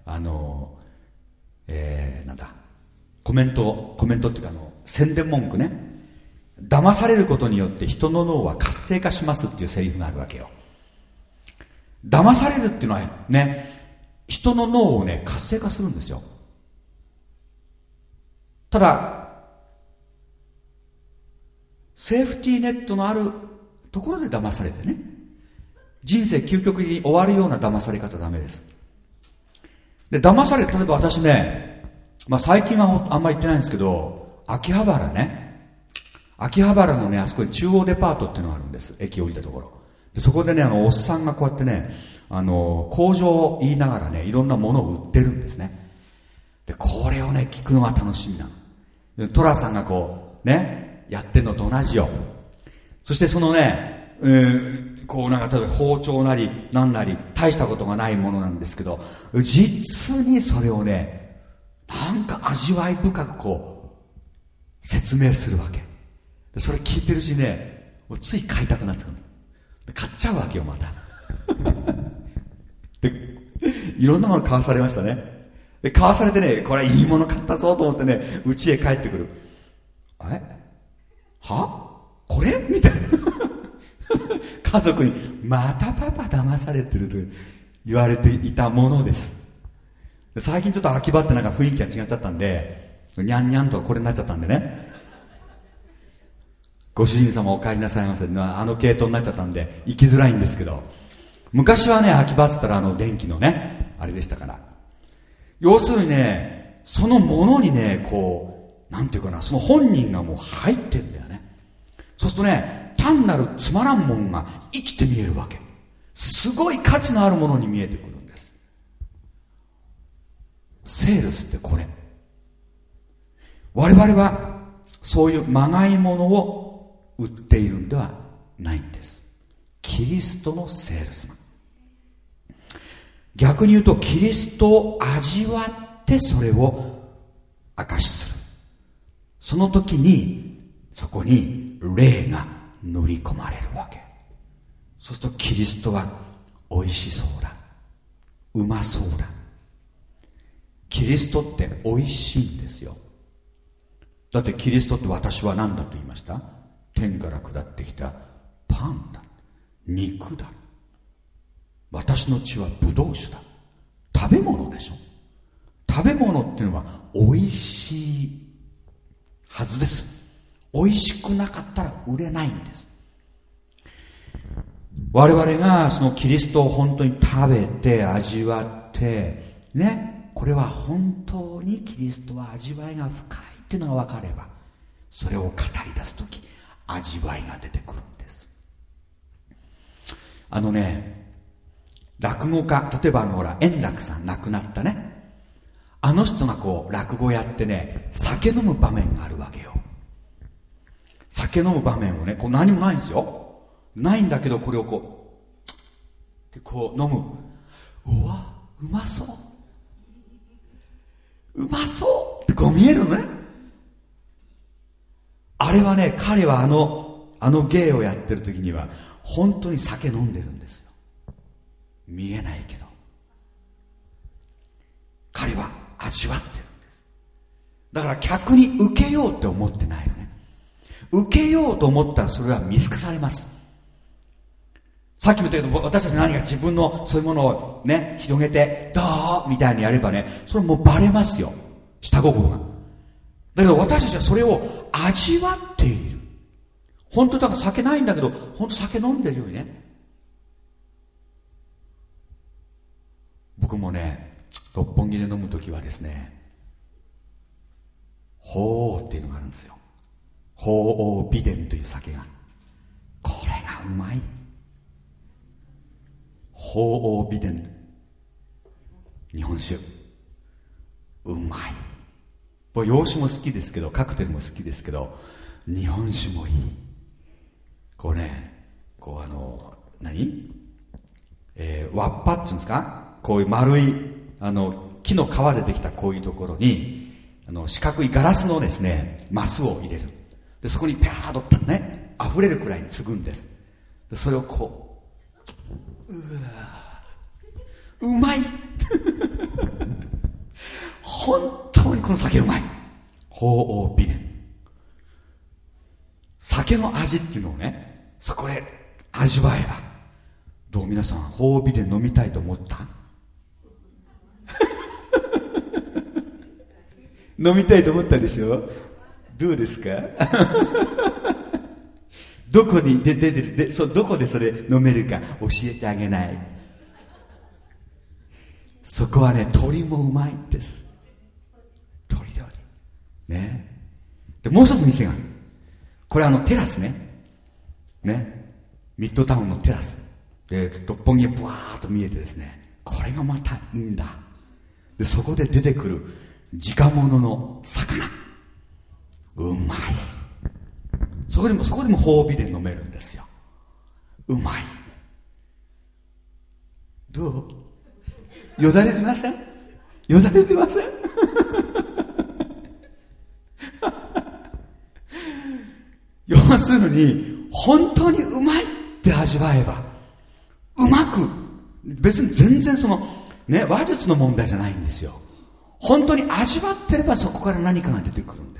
[SPEAKER 1] コメントっていうか宣伝文句ね。騙されることによって人の脳は活性化しますっていうセリフがあるわけよ。騙されるっていうのはね、人の脳をね、活性化するんですよ。ただ、 セーフティーネットのあるところで騙されてね、人生究極的に終わるような騙され方はダメです。で、騙され、例えば私ね、最近はあんまり行ってないんですけど、秋葉原のね、あそこに中央デパートっていうのがあるんです。駅降りたところ。で、そこでね、おっさんがこうやってね、工場を言いながらね、いろんなものを売ってるんですね。で、これをね、聞くのが楽しみなの。トラさんがこう、ね、やってんのと同じよ。そしてそのね、こうなんか例えば包丁なりなんなり大したことがないものなんですけど、実にそれをね、なんか味わい深くこう説明するわけで、それ聞いてるうちにね、つい買いたくなってくる。で買っちゃうわけよ、またで、いろんなもの買わされましたね。で買わされてね、これいいもの買ったぞと思ってね、家へ帰ってくる。あれはこれみたいな家族にまたパパ騙されてると言われていたものです。最近ちょっと秋葉ってなんか雰囲気が違っちゃったんで、にゃんにゃんとこれになっちゃったんでね、ご主人様お帰りなさいませ、系統になっちゃったんで行きづらいんですけど、昔はね、秋葉って言ったら電気のねあれでしたから、要するにね、そのものにね、こうなんていうかな、その本人がもう入ってるんだよね。そうするとね、単なるつまらんもんが生きて見えるわけ。すごい価値のあるものに見えてくるんです。セールスってこれ。我々はそういうまがいものを売っているんではないんです。キリストのセールスマン。逆に言うと、キリストを味わってそれを証しする。その時にそこに霊が塗り込まれるわけ。そうするとキリストは美味しそうだ、うまそうだ。キリストって美味しいんですよ。だってキリストって私は何だと言いました？天から下ってきたパンだ、肉だ。私の血はブドウ酒だ。食べ物でしょ。食べ物っていうのは美味しいはずです。美味しくなかったら売れないんです。我々がそのキリストを本当に食べて味わってね、これは本当にキリストは味わいが深いっていうのが分かれば、それを語り出すとき味わいが出てくるんです。落語家、例えばほら円楽さん亡くなったね、あの人がこう落語やってね、酒飲む場面があるわけよ。酒飲む場面をね、こう何もないんですよ。ないんだけど、これをこうでこう飲む。うわ、うまそう、うまそうってこう見えるのね。あれはね、彼はあの芸をやってる時には本当に酒飲んでるんですよ。見えないけど彼は味わってるんです。だから客に受けようって思ってないのね。受けようと思ったらそれは見透かされます。さっきも言ったけど、私たち何か自分のそういうものをね、広げてどうみたいにやればね、それもうバレますよ、下心が。だけど私たちはそれを味わっている。本当だから酒ないんだけど、本当酒飲んでるようにね。僕もね、六本木で飲むときはですね、鳳凰っていうのがあるんですよ。鳳凰美伝という酒が、これがうまい。鳳凰美伝、日本酒うまい。洋酒も好きですけど、カクテルも好きですけど、日本酒もいい。こうね、こうわっぱっていうんですか、こういう丸い木の皮でできたこういうところに四角いガラスのですねマスを入れる。でそこにピャーッとね溢れるくらいに継ぐんです。でそれをこうまい本当にこの酒うまい。鳳凰美伝、酒の味っていうのをね、そこで味わえば。どう皆さん、鳳凰美伝飲みたいと思った飲みたいと思ったでしょ。どうですかどこに出てるどこでそれ飲めるか教えてあげない。そこはね、鳥もうまいんです。鳥料理ね。でもう一つ店がある。これテラスね、ミッドタウンのテラスで六本木へブワーッと見えてですね、これがまたいいんだ。でそこで出てくる自家物の魚、うまい。そこでも褒美で飲めるんですよ。うまい。どう？よだれてません？よだれてません？要するに本当にうまいって味わえば、うまく、別に全然話術の問題じゃないんですよ。本当に味わってればそこから何かが出てくるんです。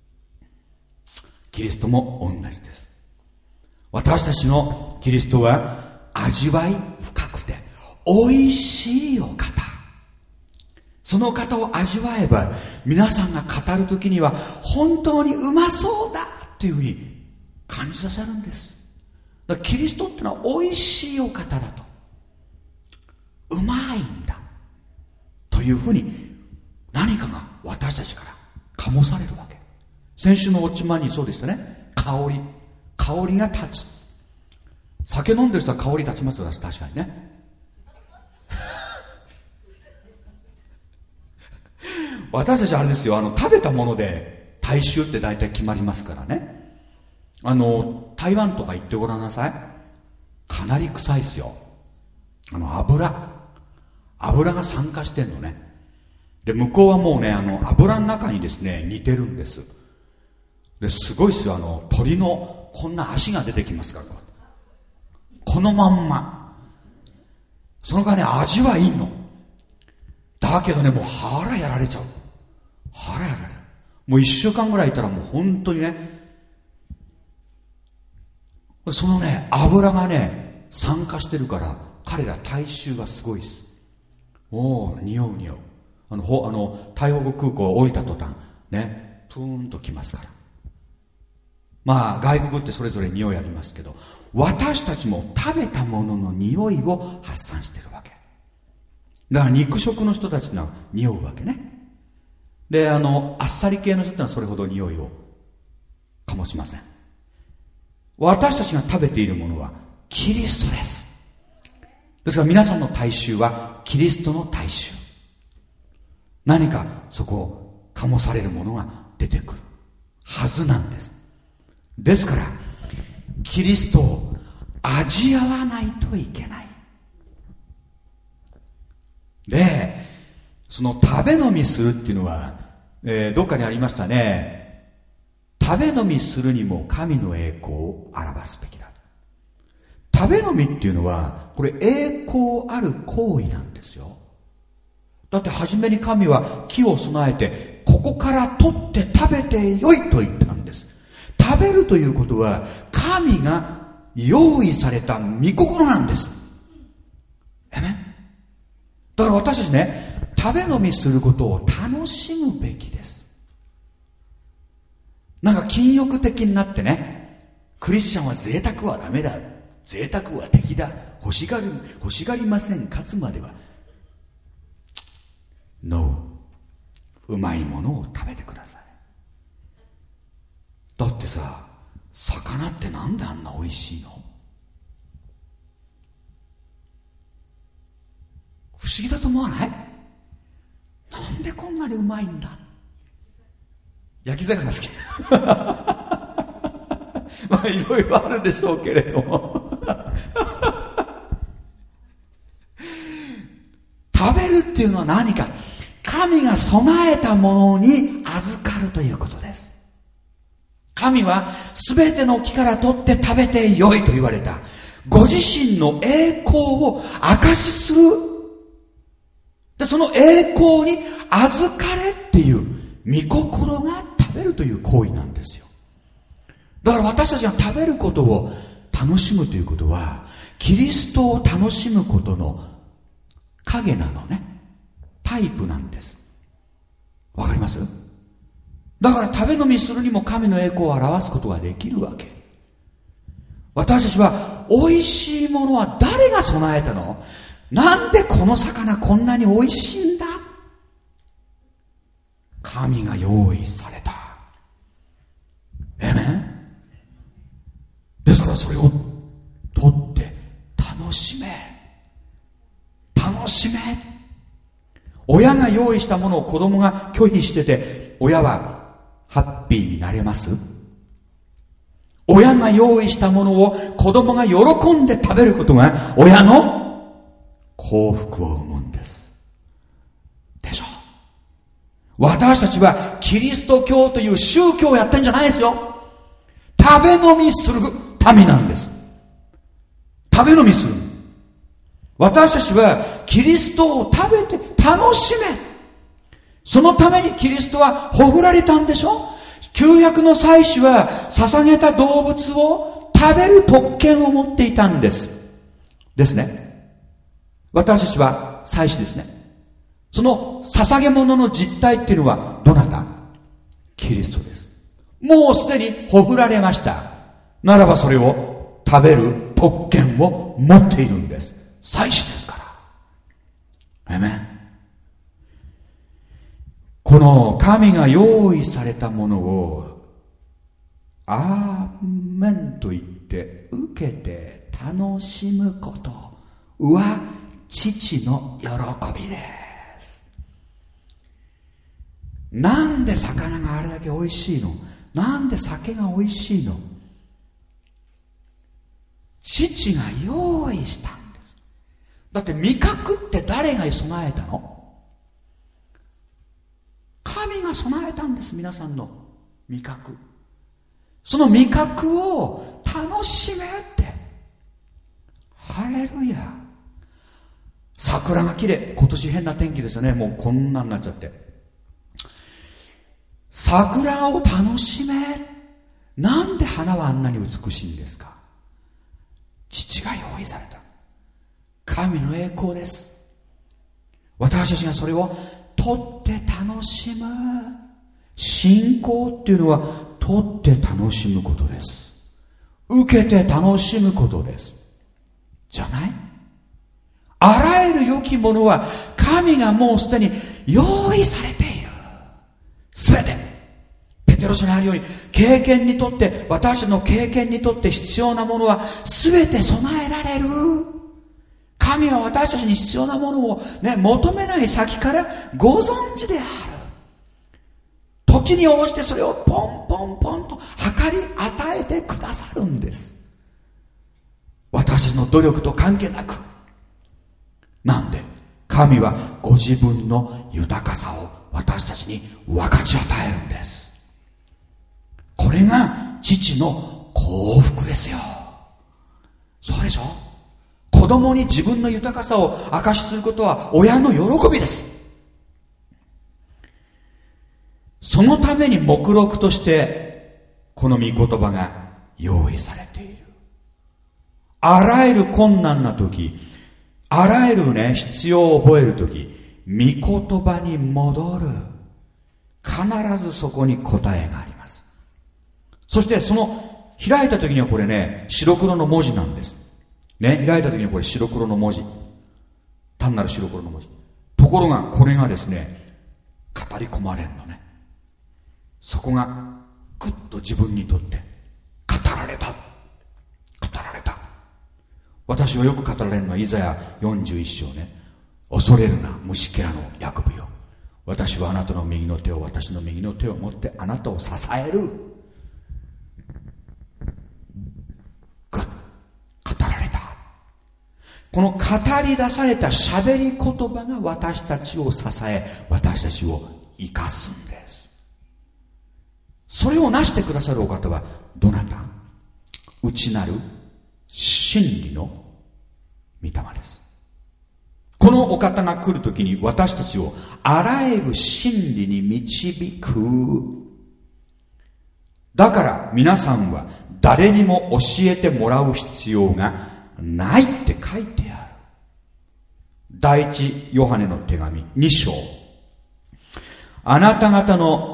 [SPEAKER 1] キリストも同じです。私たちのキリストは味わい深くて美味しいお方。その方を味わえば、皆さんが語るときには本当にうまそうだっていうふうに感じさせるんです。だからキリストってのは美味しいお方だと、うまいんだというふうに何かが私たちから醸されるわけ。先週のウォッチマンにそうでしたね。香りが立つ。酒飲んでる人は香り立ちますよ、確かにね。私たちあれですよ、食べたもので体臭って大体決まりますからね。台湾とか行ってごらんなさい。かなり臭いですよ。油が酸化してんのね。で向こうはもうね、油の中にですね似てるんです。ですごいですよ。鳥のこんな足が出てきますから、このまんま。その代わり味はいいのだけどね、もう腹やられちゃう。腹やられる。もう1週間ぐらいいたらもう本当にね、そのね油がね酸化してるから、彼ら体臭がすごいです。おー、匂う。台北空港降りた途端ね、プーンときますから。まあ外国ってそれぞれ匂いありますけど、私たちも食べたものの匂いを発散してるわけだから、肉食の人たちの匂うわけね。であっさり系の人ってのはそれほど匂いを醸しません。私たちが食べているものはキリストです。ですから皆さんの体臭はキリストの体臭。何かそこを醸されるものが出てくるはずなんです。ですからキリストを味わわないといけない。で、その食べ飲みするっていうのは、どっかにありましたね。食べ飲みするにも神の栄光を表すべきだ。食べ飲みっていうのはこれ栄光ある行為なんですよ。だって初めに神は木を備えて、ここから取って食べてよいと言ったんです。食べるということは神が用意された御心なんです。だから私たちね、食べ飲みすることを楽しむべきです。なんか禁欲的になってね、クリスチャンは贅沢はダメだ、贅沢は敵だ、欲しがりません、勝つまでは。No。 うまいものを食べてください。だってさ、魚ってなんであんな美味しいの？不思議だと思わない？なんでこんなにうまいんだ？焼き魚好き。まあいろいろあるでしょうけれども食べるっていうのは何か、神が備えたものに預かるということです。神はすべての木から取って食べてよいと言われた。ご自身の栄光を証しする。で、その栄光に預かれっていう御心が食べるという行為なんですよ。だから私たちが食べることを楽しむということは、キリストを楽しむことの影なのね。タイプなんです。わかります？だから食べ飲みするにも神の栄光を表すことができるわけ。 私たちは美味しいものは誰が備えたの？なんでこの魚こんなに美味しいんだ？神が用意された。ですからそれを取って楽しめ。楽しめ。親が用意したものを子供が拒否してて、親はハッピーになれます？親が用意したものを子供が喜んで食べることが親の幸福を生むんです。でしょ？私たちはキリスト教という宗教をやってんじゃないですよ。食べ飲みする民なんです。食べ飲みする。私たちはキリストを食べて楽しめ。そのためにキリストはほふられたんでしょ。旧約の祭司は捧げた動物を食べる特権を持っていたんです。ですね。私たちは祭司ですね。その捧げ物の実態っていうのはどなた？キリストです。もうすでにほふられました。ならばそれを食べる特権を持っているんです。祭司ですから。アメン。この神が用意されたものをアーメンと言って受けて楽しむことは父の喜びです。なんで魚があれだけ美味しいの？なんで酒が美味しいの？父が用意したんです。だって味覚って誰が備えたの？神が備えたんです。皆さんの味覚。その味覚を楽しめって。ハレルヤ。桜が綺麗。今年変な天気ですよね。もうこんなになっちゃって。桜を楽しめ。なんで花はあんなに美しいんですか？父が用意された。神の栄光です。私たちがそれを取って楽しむ。信仰っていうのは取って楽しむことです。受けて楽しむことです。じゃない？あらゆる良きものは神がもうすでに用意されている。すべて。ペテロ書にあるように、経験にとって、私の経験にとって必要なものはすべて備えられる。神は私たちに必要なものをね、求めない先からご存知である。時に応じてそれをポンポンポンと計り与えてくださるんです。私たちの努力と関係なく。なんで神はご自分の豊かさを私たちに分かち与えるんです。これが父の幸福ですよ。そうでしょ？子供に自分の豊かさを証しすることは親の喜びです。そのために目録としてこの御言葉が用意されている。あらゆる困難な時、あらゆるね、必要を覚える時、御言葉に戻る。必ずそこに答えがあります。そしてその開いた時にはこれね、白黒の文字なんです。ね、開いた時にはこれ白黒の文字。単なる白黒の文字。ところがこれがですね、語り込まれるのね。そこがぐっと自分にとって語られた。語られた。私はよく語られるのはイザヤ41章ね。恐れるな、虫けらの役部よ。私はあなたの右の手を、私の右の手を持ってあなたを支える。ぐっ、語られた。この語り出された喋り言葉が私たちを支え、私たちを生かすんです。それをなしてくださるお方はどなた？内なる真理の御霊です。このお方が来るときに私たちをあらゆる真理に導く。だから皆さんは誰にも教えてもらう必要がないって書いてある。第一ヨハネの手紙2章。あなた方の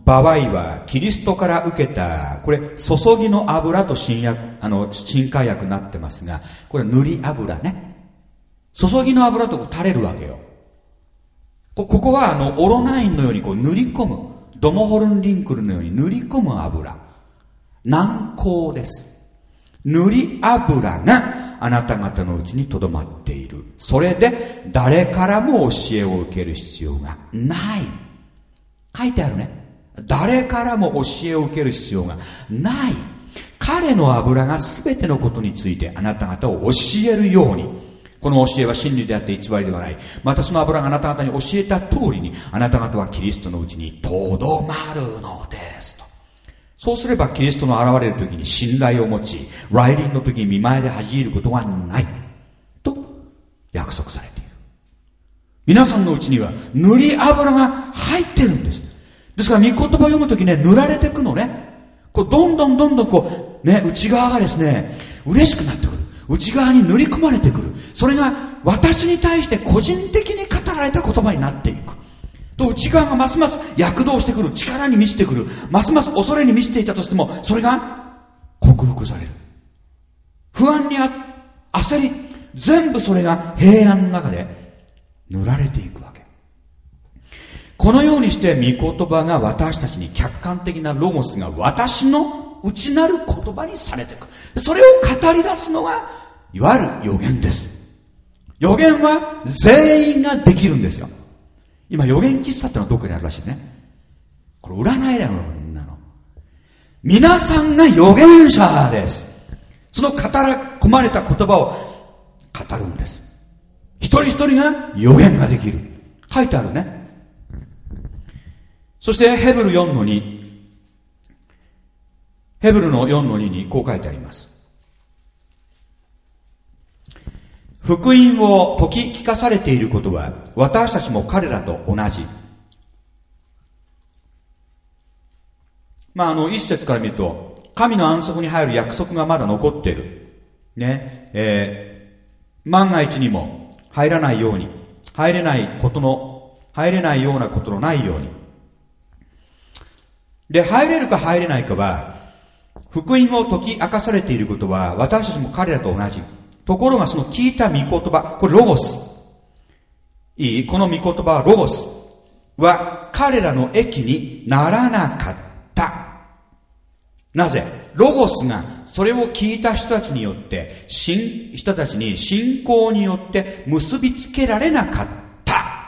[SPEAKER 1] 場合はキリストから受けた、これ注ぎの油と新海訳になってますが、これ塗り油ね。注ぎの油と垂れるわけよ。ここはオロナインのようにこう塗り込む、ドモホルンリンクルのように塗り込む油。軟膏です。塗り油があなた方のうちにとどまっている。それで誰からも教えを受ける必要がない。書いてあるね。誰からも教えを受ける必要がない。彼の油が全てのことについてあなた方を教えるように。この教えは真理であって偽りではない。またその油があなた方に教えた通りに、あなた方はキリストのうちにとどまるのですと。そうすればキリストの現れる時に信頼を持ち、来臨の時に見前で恥じることはないと約束されている。皆さんのうちには塗り油が入ってるんです。ですから御言葉を読む時ね、塗られていくのね。こうどんどんこうね、内側がですね、嬉しくなってくる。内側に塗り込まれてくる。それが私に対して個人的に語られた言葉になっていく。と内側がますます躍動してくる。力に満ちてくる。ますます恐れに満ちていたとしても、それが克服される。不安に焦り、全部それが平安の中で塗られていくわけ。このようにして御言葉が私たちに客観的なロゴスが私の内なる言葉にされていく。それを語り出すのがいわゆる預言です。預言は全員ができるんですよ。今預言喫茶ってのはどっかにあるらしいね。これ占いだよ、みんなの。皆さんが預言者です。その語ら込まれた言葉を語るんです。一人一人が預言ができる。書いてあるね。そしてヘブル4の2。ヘブルの4の2にこう書いてあります。福音を説き聞かされていることは私たちも彼らと同じ。一節から見ると神の安息に入る約束がまだ残っている。ね。万が一にも入れないようなことのないように。で、入れるか入れないかは、福音を説き明かされていることは私たちも彼らと同じ。ところがその聞いた御言葉、これロゴス。この御言葉はロゴスは彼らの益にならなかった。なぜ？ロゴスがそれを聞いた人たちによって、人たちに信仰によって結びつけられなかった。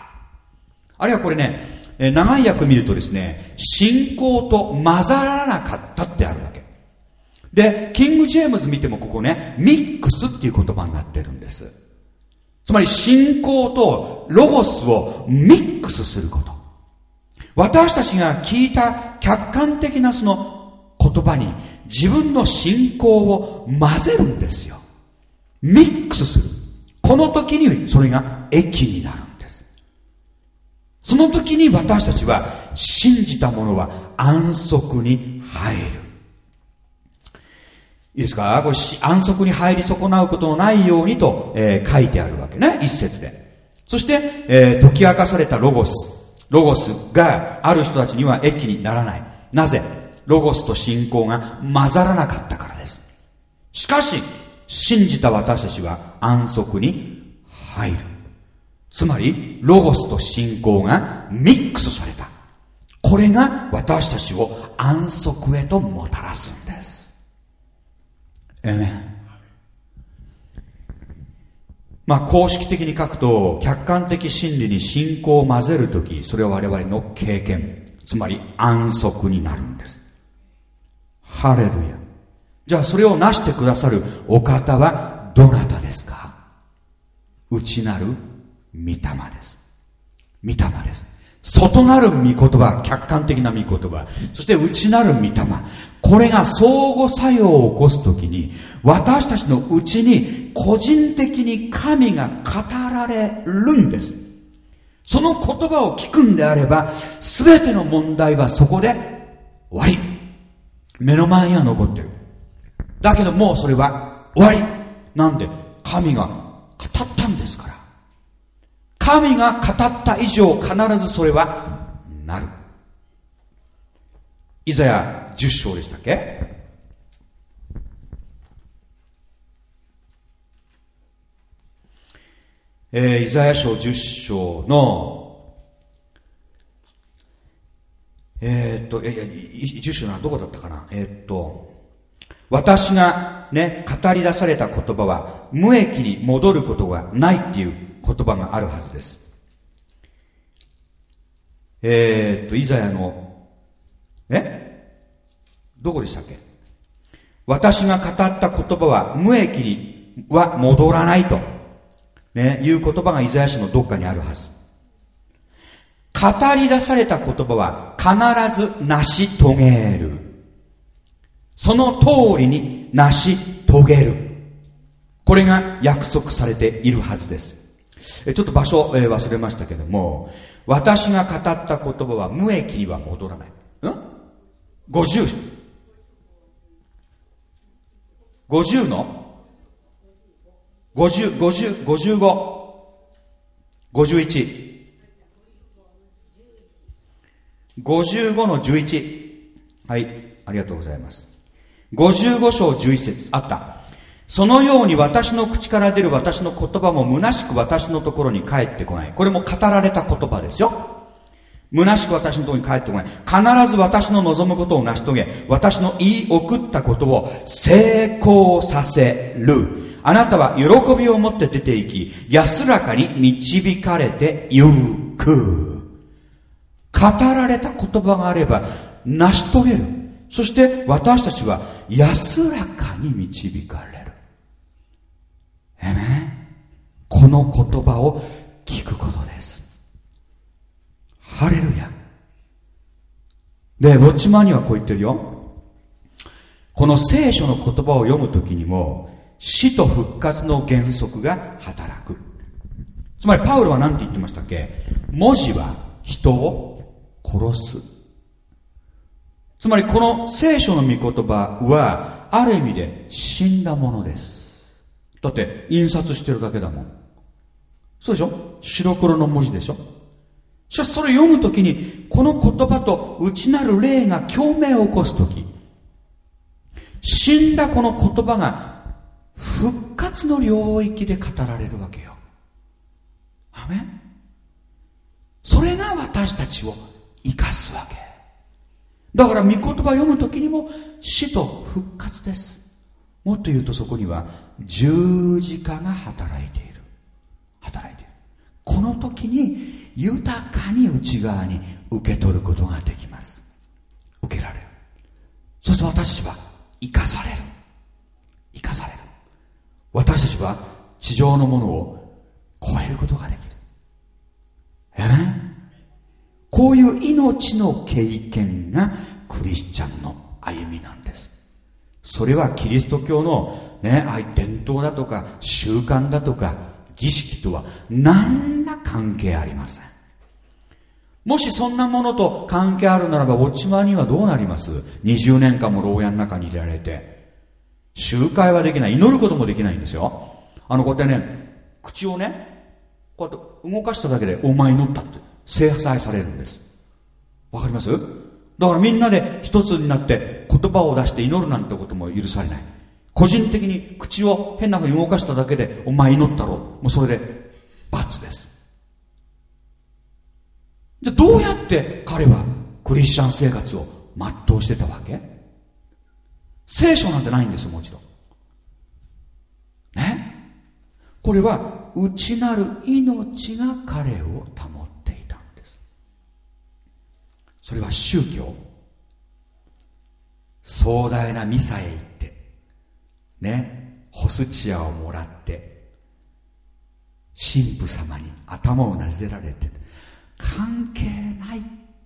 [SPEAKER 1] あるいはこれね、長い訳見るとですね、信仰と混ざらなかったってあるわけ。で、キング・ジェームズ見てもここね、ミックスっていう言葉になってるんです。つまり信仰とロゴスをミックスすること。私たちが聞いた客観的なその言葉に自分の信仰を混ぜるんですよ。ミックスする。この時にそれが益になるんです。その時に私たちは信じた者は安息に入る。いいですか？これ安息に入り損なうことのないようにと、書いてあるわけね。一節で。そして、解き明かされたロゴスがある人たちには益にならない。なぜ？ロゴスと信仰が混ざらなかったからです。しかし、信じた私たちは安息に入る。つまり、ロゴスと信仰がミックスされた。これが私たちを安息へともたらすんです。公式的に書くと、客観的真理に信仰を混ぜるとき、それは我々の経験、つまり安息になるんです。ハレルヤ。じゃあそれをなしてくださるお方はどなたですか？内なる御霊です。御霊です。外なる御言葉、客観的な御言葉、そして内なる御霊、これが相互作用を起こすときに、私たちのうちに個人的に神が語られるんです。その言葉を聞くんであれば、すべての問題はそこで終わり。目の前には残ってる。だけどもうそれは終わり。なんで？神が語ったんですから。神が語った以上必ずそれはなる。 イザヤ10章でしたっけ？イザヤ書10章の10章はどこだったかな。私がね、語り出された言葉は無益に戻ることがないっていう言葉があるはずです。イザヤのどこでしたっけ？私が語った言葉は無益には戻らないとね、いう言葉がイザヤ書のどっかにあるはず。語り出された言葉は必ず成し遂げる。その通りに成し遂げる。これが約束されているはずです。ちょっと場所、忘れましたけども、私が語った言葉は無益には戻らない。50の50、50、55、51。55の11。はい、ありがとうございます。55章11節あった。そのように私の口から出る私の言葉も虚しく私のところに帰ってこない。これも語られた言葉ですよ。虚しく私のところに帰ってこない。必ず私の望むことを成し遂げ、私の言い送ったことを成功させる。あなたは喜びを持って出て行き、安らかに導かれてゆく。語られた言葉があれば成し遂げる。そして私たちは安らかに導かれる。この言葉を聞くことです。ハレルヤ。で、ウォッチマンにはこう言ってるよ。この聖書の言葉を読むときにも死と復活の原則が働く。つまりパウロは何て言ってましたっけ？文字は人を殺す。つまりこの聖書の御言葉はある意味で死んだものです。だって印刷してるだけだもん。そうでしょ？白黒の文字でしょ？しかしそれを読むときにこの言葉と内なる霊が共鳴を起こすとき、死んだこの言葉が復活の領域で語られるわけよ。アメン。それが私たちを生かすわけだから、御言葉を読むときにも死と復活です。もっと言うとそこには十字架が働いている。この時に豊かに内側に受け取ることができます。受けられる。そして私たちは生かされる。私たちは地上のものを超えることができる。こういう命の経験がクリスチャンの歩みなんです。それはキリスト教の伝統だとか習慣だとか儀式とは何ら関係ありません。もしそんなものと関係あるならば、ウォッチマンにはどうなります？ 20 年間も牢屋の中に入れられて、集会はできない、祈ることもできないんですよ。こうやって口をこうやって動かしただけでお前祈ったって制裁されるんです。わかります？だからみんなで一つになって言葉を出して祈るなんてことも許されない。個人的に口を変な風に動かしただけでお前祈ったろ、もうそれで罰です。じゃあどうやって彼はクリスチャン生活を全うしてたわけ？聖書なんてないんですよ、もちろんこれは内なる命が彼を保っていたんです。それは宗教、壮大なミサへ行ってホスチアをもらって神父様に頭をなでられて、関係ない。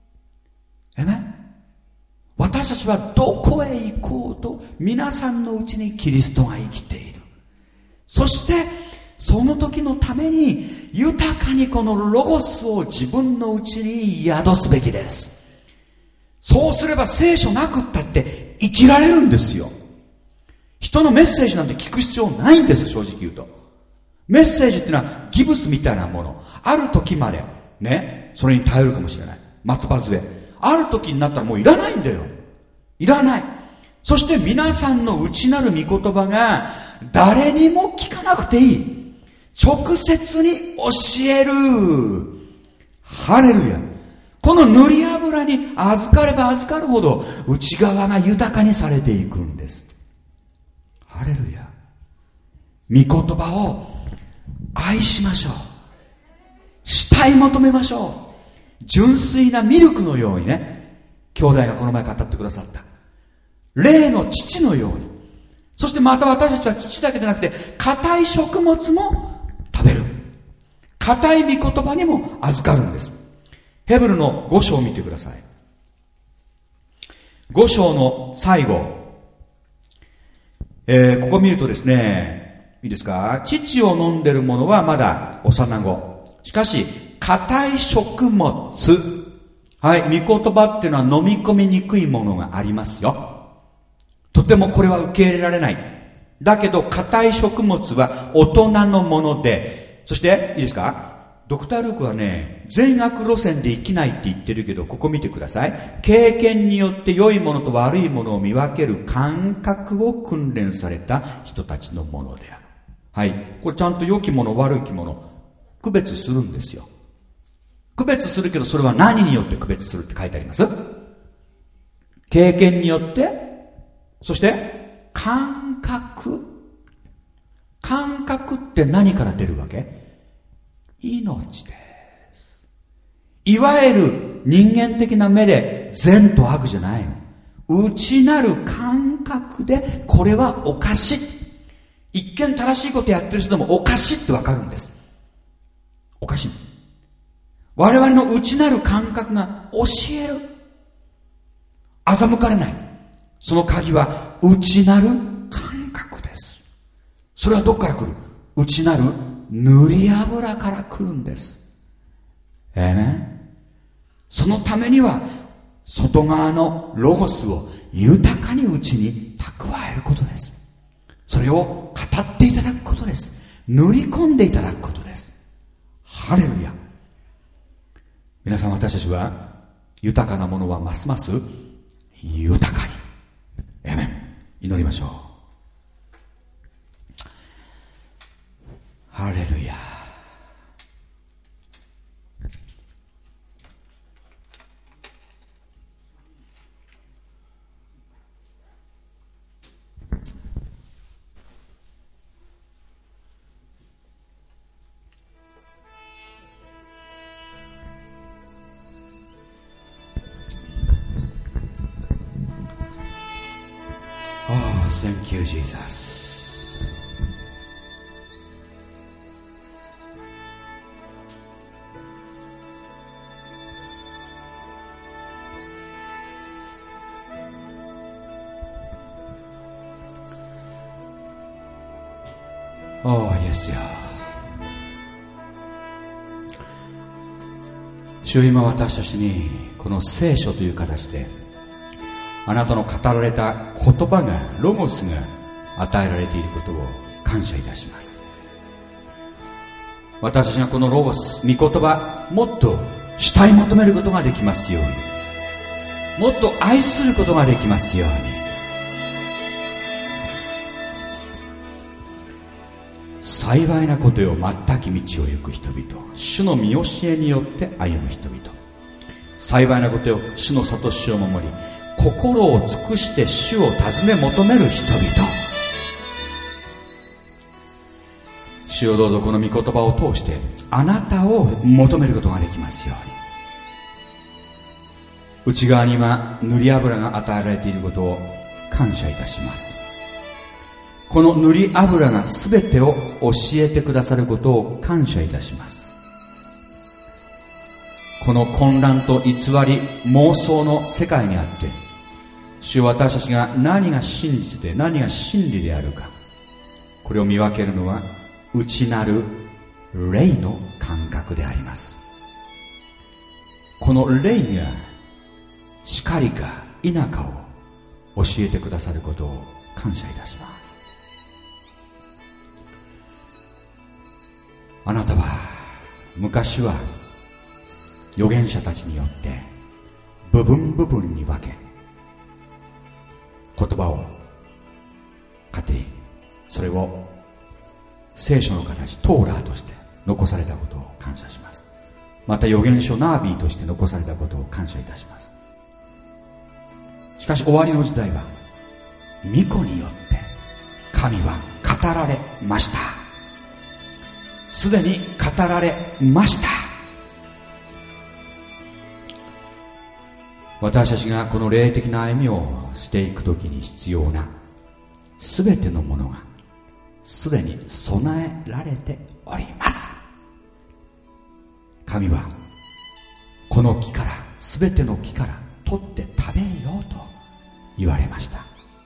[SPEAKER 1] 私たちはどこへ行こうと皆さんのうちにキリストが生きている。そしてその時のために豊かにこのロゴスを自分のうちに宿すべきです。そうすれば聖書なくったって生きられるんですよ。人のメッセージなんて聞く必要ないんです。正直言うとメッセージっていうのはギブスみたいなもの、ある時までそれに頼るかもしれない。松葉杖、ある時になったらもういらないんだよ。 いらない。そして皆さんの内なる御言葉が誰にも聞かなくていい。直接に教える。ハレルヤ。この塗り油に預かれば預かるほど内側が豊かにされていくんです。ハレルヤ。御言葉を愛しましょう。慕い求めましょう。純粋なミルクのようにね、兄弟がこの前語ってくださった霊の乳のように。そしてまた私たちは乳だけでなくて硬い食物も食べる。硬い御言葉にも預かるんです。ヘブルの5章を見てください。5章の最後、ここ見るとですね、いいですか。乳を飲んでる者はまだ幼子。しかし硬い食物、はい、御言葉っていうのは飲み込みにくいものがありますよ。とてもこれは受け入れられない。だけど硬い食物は大人のもので、そしていいですか。ドクター・ルークはね、善悪路線で生きないって言ってるけど、ここ見てください。経験によって良いものと悪いものを見分ける感覚を訓練された人たちのものである。はい。これちゃんと良きもの悪いもの、区別するんですよ。区別するけど、それは何によって区別するって書いてあります？経験によって、そして感覚。感覚って何から出るわけ？命です。いわゆる人間的な目で善と悪じゃないの。内なる感覚でこれはおかしい。一見正しいことやってる人でもおかしいってわかるんです。おかしい。我々の内なる感覚が教える。欺かれない。その鍵は内なる感覚です。それはどこから来る？内なる塗り油から来るんです。そのためには外側のロゴスを豊かに内に蓄えることです。それを語っていただくことです。塗り込んでいただくことです。ハレルヤ。皆さん、私たちは豊かなものはますます豊かに。アメン。祈りましょう。ハレルヤ。Oh, thank you, Jesus. Oh, yes, よ。主、今私たちにこの聖書という形であなたの語られた言葉が、ロゴスが与えられていることを感謝いたします。私たちがこのロゴス、御言葉、もっと慕い求めることができますように、もっと愛することができますように、幸いなことよ、全き道を行く人々、主の見教えによって歩む人々、幸いなことよ、主の諭しを守り、心を尽くして主を尋ね求める人々。主をどうぞこの御言葉を通してあなたを求めることができますように。内側には塗り油が与えられていることを感謝いたします。この塗り油が全てを教えてくださることを感謝いたします。この混乱と偽り、妄想の世界にあって主は私たちが何が真実で何が真理であるか、これを見分けるのは内なる霊の感覚であります。この霊が光か否かを教えてくださることを感謝いたします。あなたは昔は預言者たちによって部分部分に分け、 葉を勝手にそれを聖書の形トーラーとして残されたことを感謝します。また預言書ナービーとして残されたことを感謝いたします。しかし終わりの時代は御子によって神は語られました。すでに語られました。私たちがこの霊的な歩みをしていくときに必要なすべてのものがすでに備えられております。神はこの木からすべての木から取って食べようと言われました。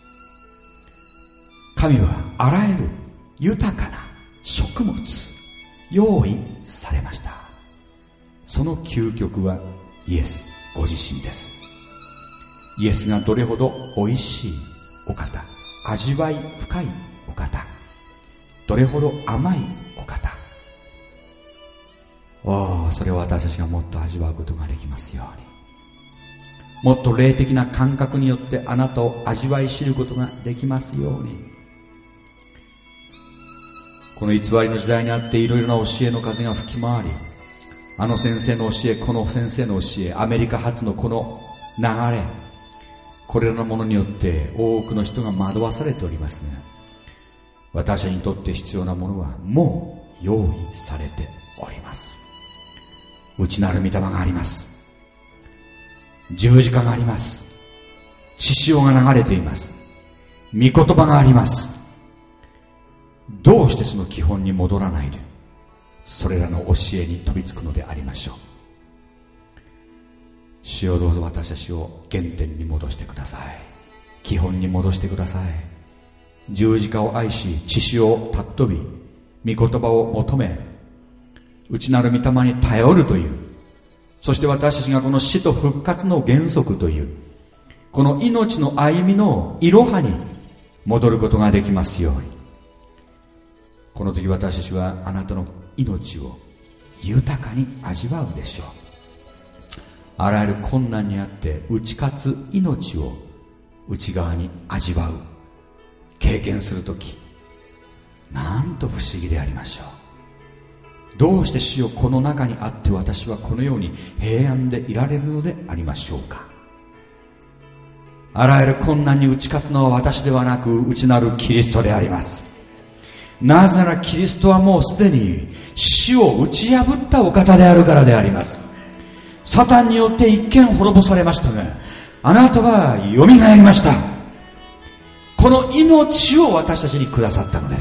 [SPEAKER 1] 神はあらゆる豊かな食物用意されました。その究極はイエスご自身です。イエスがどれほど美味しいお方、味わい深いお方、どれほど甘いお方、それを私たちがもっと味わうことができますように、もっと霊的な感覚によってあなたを味わい知ることができますように。この偽りの時代にあっていろいろな教えの風が吹き回り、あの先生の教え、この先生の教え、アメリカ発のこの流れ、これらのものによって多くの人が惑わされておりますが、私にとって必要なものはもう用意されております。内なる御霊があります。十字架があります。血潮が流れています。御言葉があります。どうしてその基本に戻らないでそれらの教えに飛びつくのでありましょう。主よ、どうぞ私たちを原点に戻してください。基本に戻してください。十字架を愛し、血潮を尊び、御言葉を求め、内なる御霊に頼るという、そして私たちがこの死と復活の原則というこの命の歩みのいろはに戻ることができますように。この時私たちはあなたの命を豊かに味わうでしょう。あらゆる困難にあって打ち勝つ命を内側に味わう経験するとき、なんと不思議でありましょう。どうして主よ、この中にあって私はこのように平安でいられるのでありましょうか。あらゆる困難に打ち勝つのは私ではなく内なるキリストであります。なぜならキリストはもうすでに死を打ち破ったお方であるからであります。サタンによって一見滅ぼされましたが、あなたはよみがえりました。この命を私たちにくださったのです。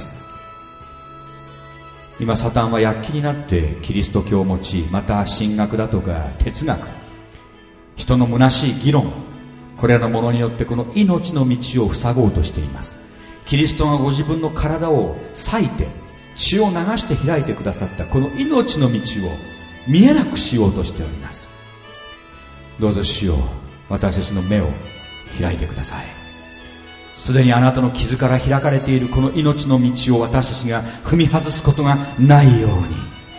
[SPEAKER 1] 今サタンは躍起になってキリスト教を用い、また神学だとか哲学、人の虚しい議論、これらのものによってこの命の道を塞ごうとしています。キリストがご自分の体を裂いて血を流して開いてくださったこの命の道を見えなくしようとしております。どうぞ主よ、私たちの目を開いてください。すでにあなたの傷から開かれているこの命の道を私たちが踏み外すことがないように。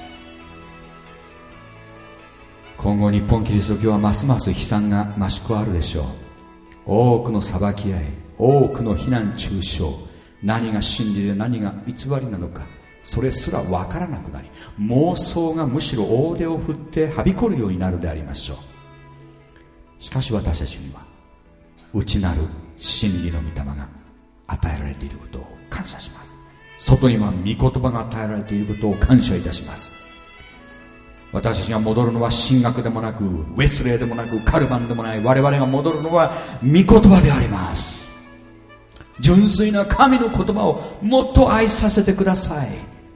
[SPEAKER 1] 今後日本キリスト教はますます悲惨が増し加わるでしょう。多くの裁き合い、多くの非難中傷、何が真理で何が偽りなのか、それすらわからなくなり、妄想がむしろ大手を振ってはびこるようになるでありましょう。しかし私たちには内なる真理の御霊が与えられていることを感謝します。外には御言葉が与えられていることを感謝いたします。私たちが戻るのは神学でもなくウェスレーでもなくカルバンでもない、我々が戻るのは御言葉であります。純粋な神の言葉をもっと愛させてください。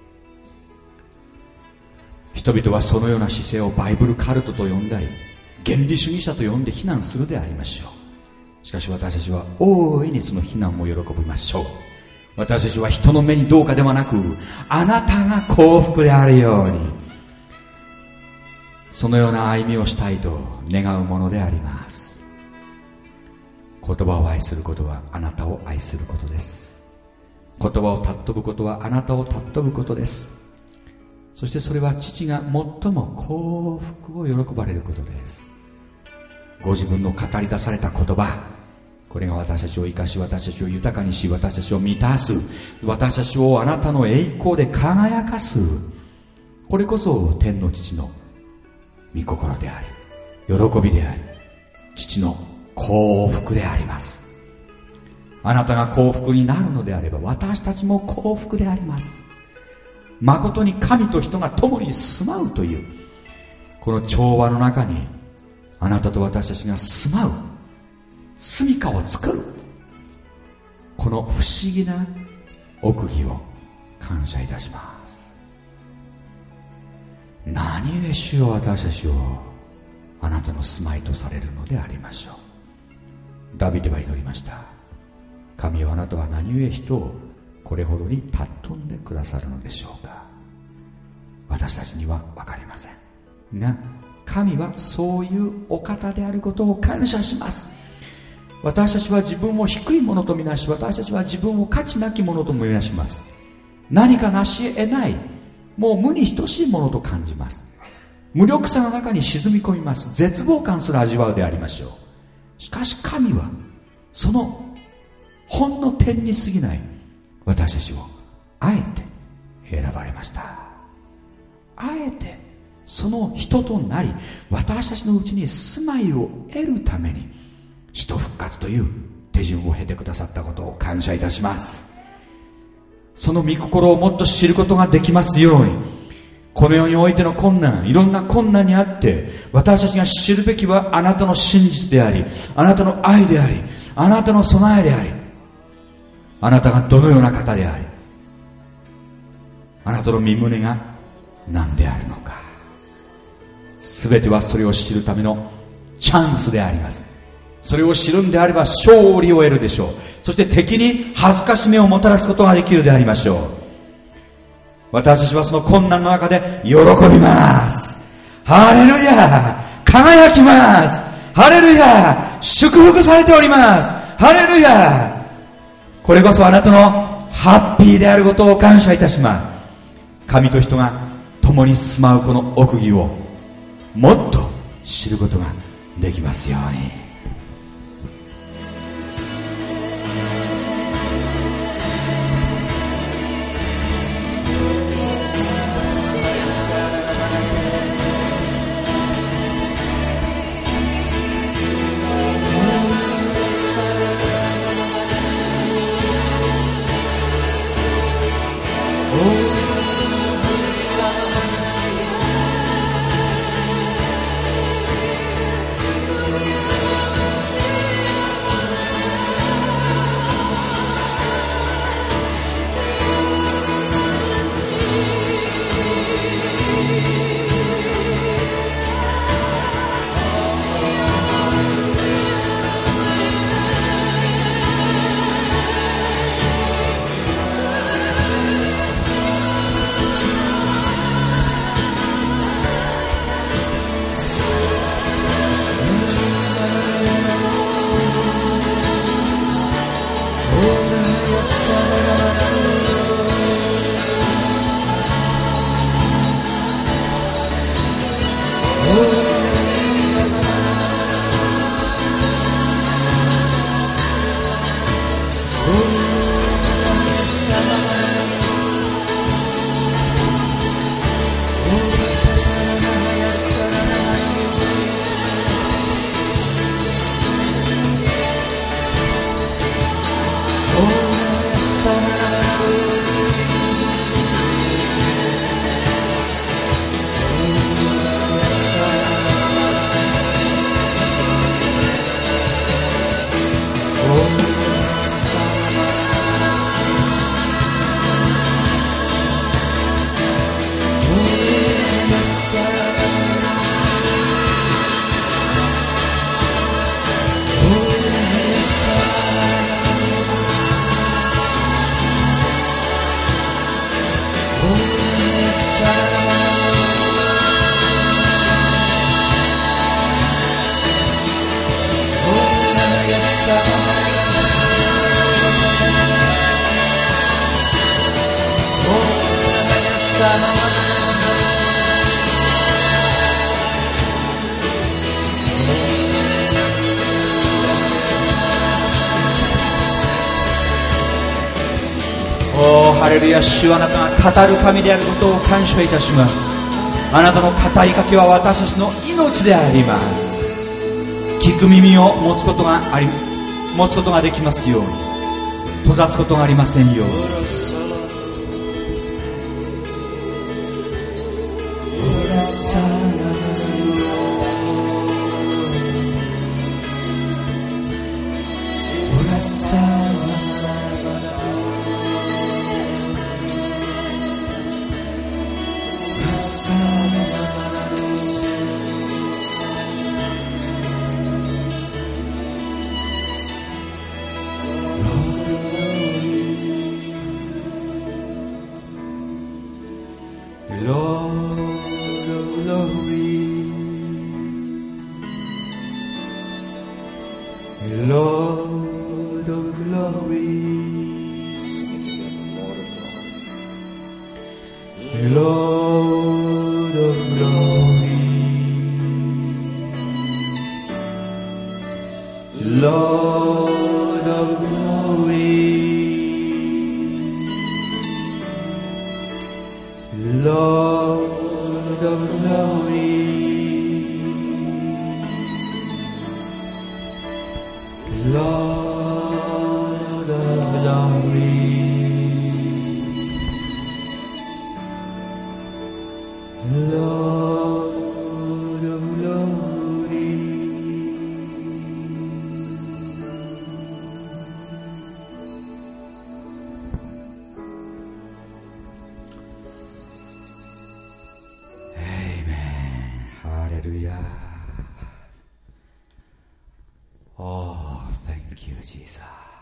[SPEAKER 1] 人々はそのような姿勢をバイブルカルトと呼んだり、原理主義者と呼んで非難するでありましょう。しかし私たちは大いにその非難を喜びましょう。私たちは人の目にどうかではなく、あなたが幸福であるように、そのような歩みをしたいと願うものであります。言葉を愛することはあなたを愛することです。言葉を尊ぶことはあなたを尊ぶことです。そしてそれは父が最も幸福を喜ばれることです。ご自分の語り出された言葉、 これが私たちを生かし、私たちを豊かにし、私たちを満たす、私たちをあなたの栄光で輝かす、これこそ天の父の御心であり、喜びであり、父の幸福であります。あなたが幸福になるのであれば、私たちも幸福であります。誠に神と人が共に住まうというこの調和の中に、あなたと私たちが住まう住みかを作る、この不思議な奥義を感謝いたします。何故主よ、私たちをあなたの住まいとされるのでありましょう。ダビデは祈りました。神よ、あなたは何故人をこれほどに尊んでくださるのでしょうか。私たちには分かりませんが、神はそういうお方であることを感謝します。私たちは自分を低いものとみなし、私たちは自分を価値なきものとみなします。何か成し得ない、もう無に等しいものと感じます。無力さの中に沈み込みます。絶望感すら味わうでありましょう。しかし神はそのほんの点に過ぎない私たちをあえて選ばれました。あえてその人となり、私たちのうちに住まいを得るために死と復活という手順を経てくださったことを感謝いたします。その御心をもっと知ることができますように、この世においての困難、いろんな困難にあって、私たちが知るべきはあなたの真実であり、あなたの愛であり、あなたの備えであり、あなたがどのような方であり、あなたの身胸が何であるのか、すべてはそれを知るためのチャンスであります。それを知るんであれば勝利を得るでしょう。そして敵に恥ずかしめをもたらすことができるでありましょう。私たちはその困難の中で喜びます。ハレルヤ、輝きます。ハレルヤ、祝福されております。ハレルヤ、これこそあなたのハッピーであることを感謝いたします。神と人が共に住まうこの奥義をもっと知ることができますように。 ハレルヤ、主はあなたが語る神であることを感謝いたします。あなたの語りかけは私たちの命であります。聞く耳を持つことができますように、閉ざすことがありませんように。Oh, thank you, Jesus.